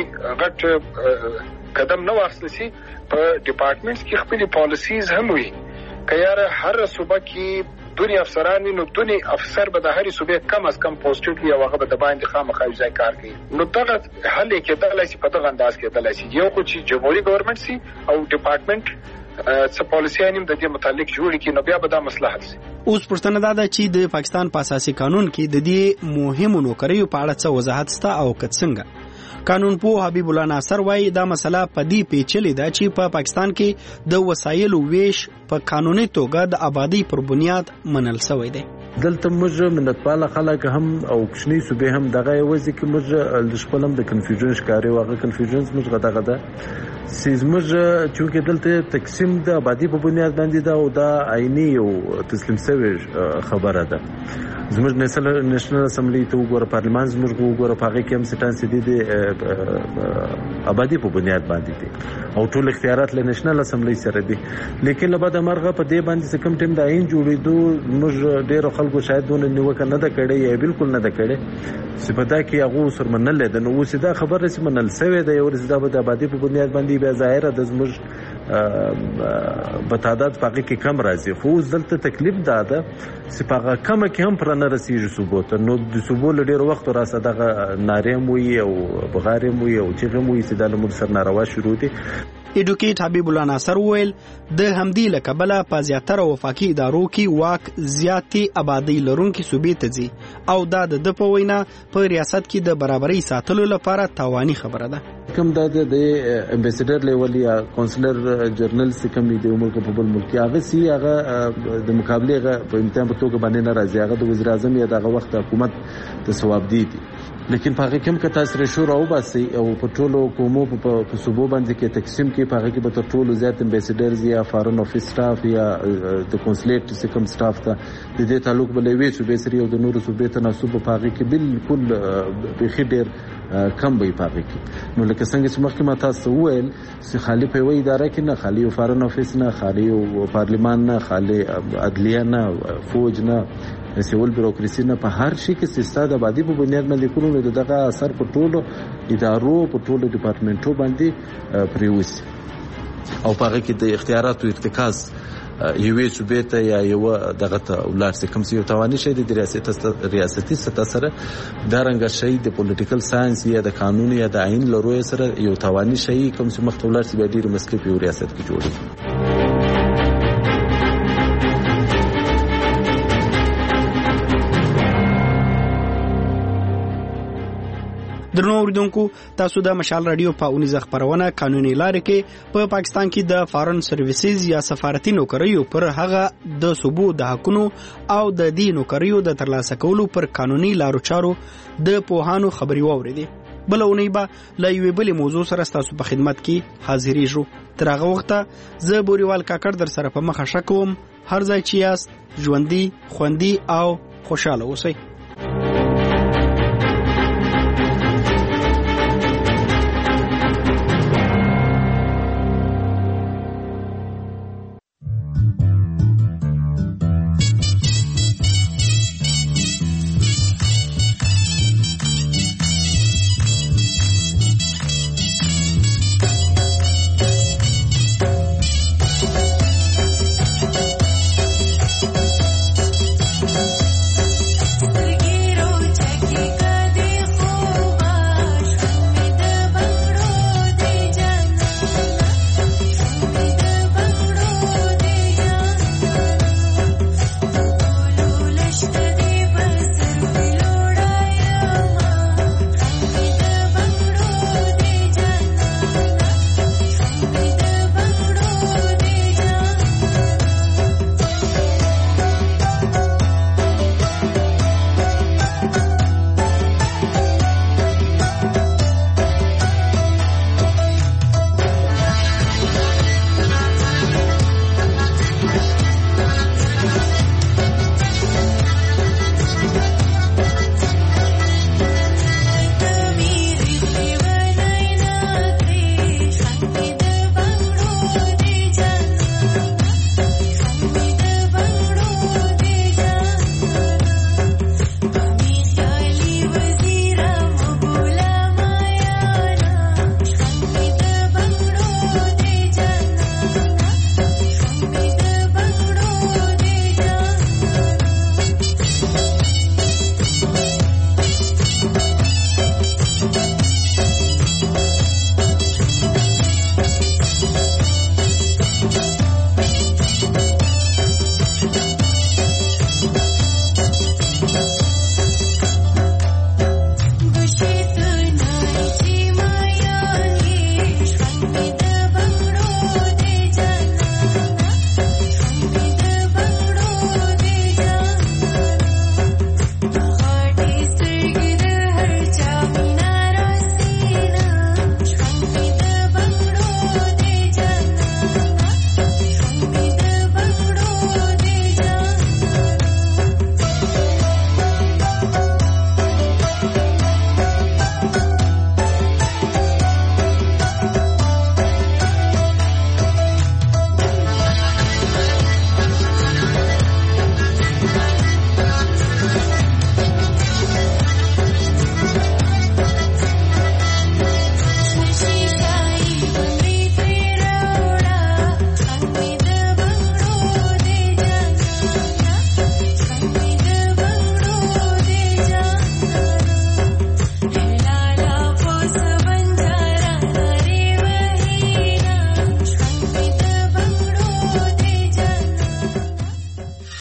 غټ قدم نو واخلي سي په ډپارټمنټس کې خپل پالیسیز هم وي کياره هر صوبه کې دونی افسرانی نو دونی افسر به د هرې صوبې کم از کم پوسټډ وي او هغه به د باندې خامخا ځای کار کوي. نو دغه حل کېدلای شي په دغه انداز کېدلای شي یو خو چې جمهوریت ګورنمنت سي او ډپارټمنټ څه پالیسیانیم د دې متعلق جوړ کړي نو بیا به دا مصلحت سي. اوس پښتنه دا چې د پاکستان په اساسي قانون کې د دې مهمو نوکریو په اړه څه وضاحت سته او څنګه قانون پوه حبیب الله ناصر وایي دا مسله په دې پیچلې ده چې په پاکستان کې د وسایلو ویش په قانوني توګه د آبادی پر بنیاد منل شوی دی. دلته موږ ملتپال خلک هم او کوچني صوبې هم دغه وځي کې موږ د خپلم د کنفیوژن ښکاري واغه کنفیوژن موږ غدا سیز موږ چې دلته تقسیم د آبادی په بنیاد باندې دا او دا عیني او تسلیم شوی خبره ده. زموږ نېشنل اسمبلی ته وګوره پارلمان زموږ وګوره په هغه کې هم سټان سدي د آبادی په بنیاد باندې دي او ټول اختیارات له نېشنل اسمبلی سره دي. لیکن له بعد مرغه په دې باندې کوم ټیم د عین جوړېدو موږ ډېر خلکو شاید دونه نیوکه نه ده کړې یا بالکل نه ده کړې سپدا کې هغه سر منل ده. نو اوس دا خبره چې منل سوي ده یو ورځ د آبادی په بنیاد باندې به ظاهره د زموږ بتعداد پاګه کې کم راځي خو دلته تکلیف ده چې پاګه کم کې هم پر نه رسیږي صوبو ته. نو د صوبو لډیر وخت را صدغه ناریم وي او بغاریم وي او چې غم وي چې د لمر سر ناروا شروع دي. ایډوکیټ حبیب الله ناصر ویل د همدې لکبله په زیاتره وفاقي ادارو کې واک زیاتي آبادی لرونکي صوبې ته ځي او دا د په وینا په ریاست کې د برابرۍ ساتلو لپاره تاواني خبره ده. کوم د امبیسډر لیول یا کونسلر جرنل سکم دی ملک په بل ملک هغه سی هغه د مقابله په امتحان په توګه باندې ناراضي هغه د وزیر اعظم یا دغه وخت حکومت ته ثواب دی لیکن په هغه کوم کته سره شو راو باسي او په ټولو کومو په صوبو باندې کې تقسیم کې په هغه کې به ټولو زیات امبیسډرز یا فارن افیس سټاف یا د کنسولیټ سکم سټاف ته د دې تعلق بلوي صوبې سره او د نورو صوبې تناسب په هغه کې بالکل به خډیر کم به پاره کې. نو لکه څنګه چې مخکې ما تاسو وویل چې خالی په وی اداره کې نه خالی فارن افیس نه خالی پارلیمان نه خالی عدلیه نه فوج نه سیول بیروکراسي نه په هر شي کې سیستم آبادی په بنیاد باندې کولو دغه اثر په ټولو ادارو په ټولو ډپارټمنټو باندې پریوس او په هغه کې د اختیاراتو ارتکاز یوې صوبې ته یا یو دغه ته ولر سي کوم یو تواني شي د ریاستي سطح سره دا رنګ شي د پولیټیکل ساينس یا د قانون یا د عین لروي سره یو تواني شي کوم چې مختولر سي به ډیر مسلې په ریاست کې جوړي. درنو اوریدونکو تاسو د مشال رادیو په اونیزه خبرونه قانوني لارې کې په پاکستان کې د فارن سرویسز یا سفارتي نوکریو پر هغه د صوبو د حقونو او د دې نوکریو د ترلاسه کولو پر قانوني لارو چارو د پوهانو خبري واوریدي. بلونی با لا یوې بلې موضوع سره تاسو په خدمت کې حاضرېږو. تر هغه وخته زه بوريوال کاکړ در سره په مخه شکوم. هر ځای چې یاست ژوندۍ خوندي او خوشاله اوسئ.